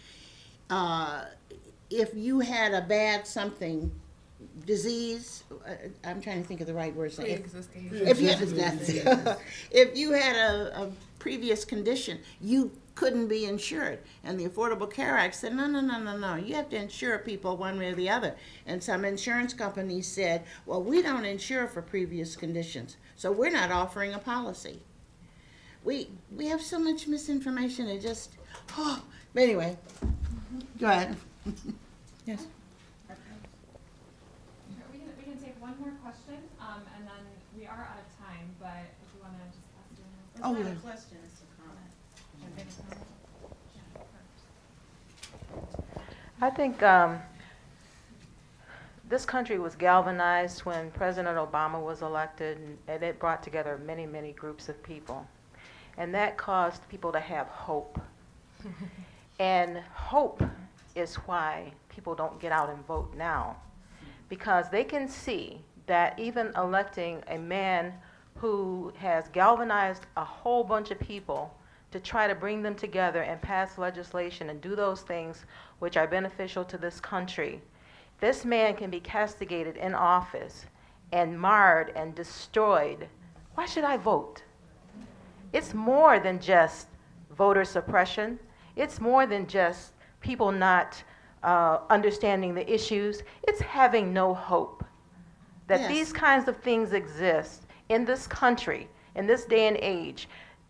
if you had a bad disease, I'm trying to think of the right words. Pre-existing. If you had a previous condition, you couldn't be insured. And the Affordable Care Act said, no, you have to insure people one way or the other. And some insurance companies said, well, we don't insure for previous conditions, so we're not offering a policy. We have so much misinformation, but anyway, go ahead. Yes. We can take one more question, and then we are out of time, but if you want to just ask It's not a question, it's a comment. I think this country was galvanized when President Obama was elected, and it brought together many, many groups of people. And that caused people to have hope. And hope is why people don't get out and vote now, because they can see that even electing a man who has galvanized a whole bunch of people to try to bring them together and pass legislation and do those things which are beneficial to this country, this man can be castigated in office and marred and destroyed. Why should I vote? It's more than just voter suppression. It's more than just people not understanding the issues. It's having no hope that Yes. these kinds of things exist in this country, in this day and age.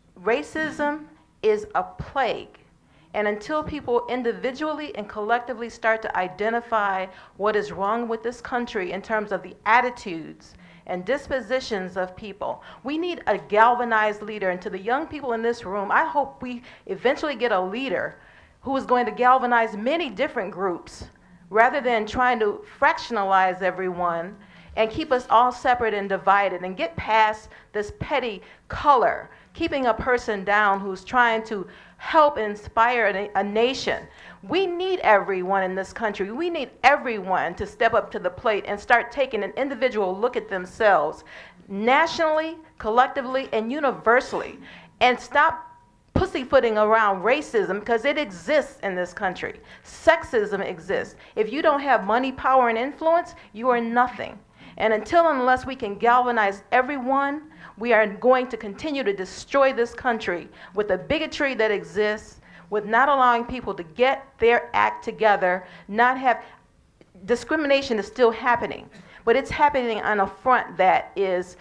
Racism is a plague. And until people individually and collectively start to identify what is wrong with this country in terms of the attitudes and dispositions of people, we need a galvanized leader. And to the young people in this room, I hope we eventually get a leader who is going to galvanize many different groups rather than trying to fractionalize everyone and keep us all separate and divided and get past this petty color, keeping a person down who's trying to help inspire a nation. We need everyone in this country. We need everyone to step up to the plate and start taking an individual look at themselves, nationally, collectively, and universally, and stop pussyfooting around racism, because it exists in this country. Sexism exists. If you don't have money, power, and influence, you are nothing. And unless we can galvanize everyone, we are going to continue to destroy this country with the bigotry that exists, with not allowing people to get their act together, not have, discrimination is still happening, but it's happening on a front that is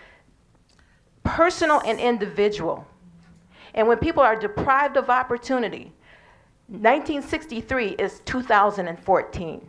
personal and individual. And when people are deprived of opportunity, 1963 is 2014.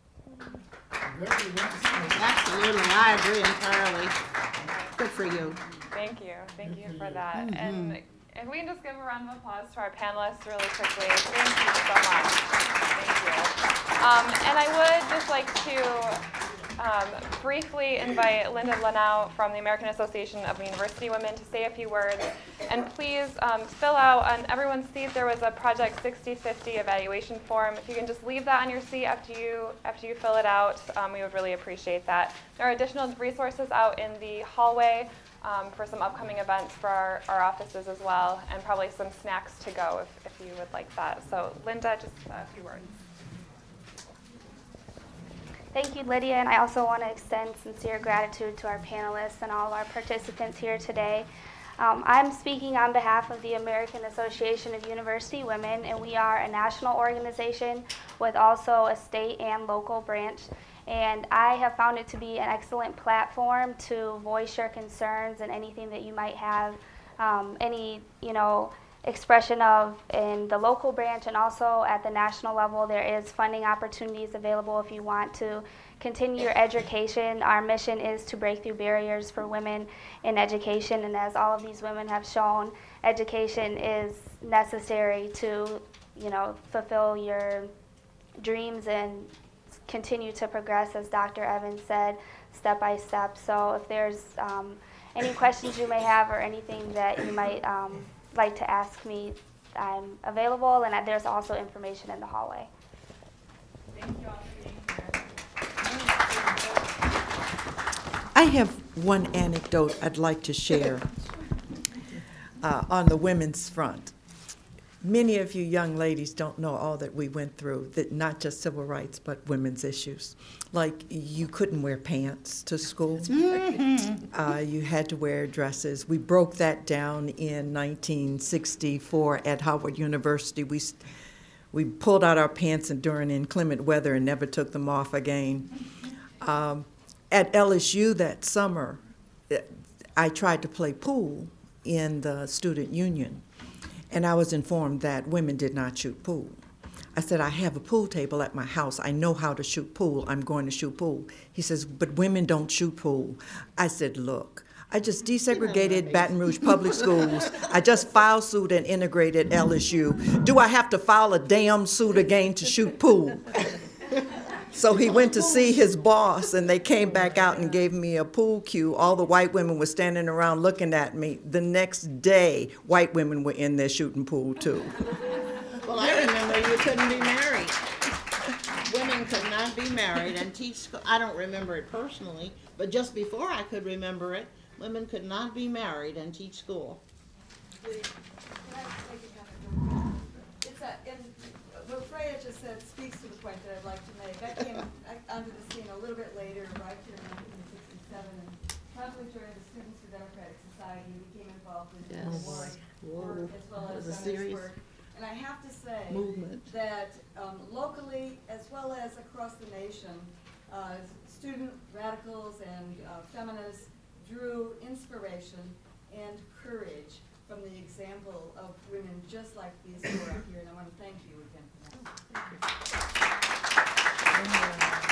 Absolutely, I agree entirely. Good for you. Thank you for that. And if we can just give a round of applause to our panelists really quickly. Thank you so much. Thank you. And I would just like to briefly invite Linda Lanau from the American Association of University Women to say a few words. And please fill out, on everyone's seat there was a Project 6050 evaluation form. If you can just leave that on your seat after you fill it out, we would really appreciate that. There are additional resources out in the hallway for some upcoming events for our offices as well, and probably some snacks to go if you would like that. So Linda, just a few words. Thank you, Lydia, and I also want to extend sincere gratitude to our panelists and all of our participants here today. I'm speaking on behalf of the American Association of University Women, and we are a national organization with also a state and local branch. And I have found it to be an excellent platform to voice your concerns and anything that you might have, any expression of in the local branch, and also at the national level. There is funding opportunities available if you want to continue your education. Our mission is to break through barriers for women in education, and as all of these women have shown, education is necessary to fulfill your dreams and continue to progress, as Dr. Evans said, step by step. So if there's any questions you may have or anything that you might like to ask me, I'm available, and there's also information in the hallway. Thank you all for being here. I have one anecdote I'd like to share on the women's front. Many of you young ladies don't know all that we went through, that not just civil rights, but women's issues. Like, you couldn't wear pants to school. You had to wear dresses. We broke that down in 1964 at Howard University. We pulled out our pants during inclement weather and never took them off again. At LSU that summer, I tried to play pool in the student union. And I was informed that women did not shoot pool. I said, I have a pool table at my house. I know how to shoot pool. I'm going to shoot pool. He says, but women don't shoot pool. I said, look, I just desegregated Baton Rouge Public Schools. I just filed suit and integrated LSU. Do I have to file a damn suit again to shoot pool? So he went to see his boss, and they came back out and gave me a pool cue. All the white women were standing around looking at me. The next day, white women were in there shooting pool too. Well, I remember you couldn't be married. Women could not be married and teach school. I don't remember it personally, but just before I could remember it, women could not be married and teach school. What Freya just said speaks to the point that I'd like to make. I came onto the scene a little bit later, right here in 1967, and promptly joined the Students for Democratic Society and became involved in work as well as feminist work. And I have to say that locally as well as across the nation, student radicals and feminists drew inspiration and courage from the example of women just like these who are up here, and I want to thank you again for that.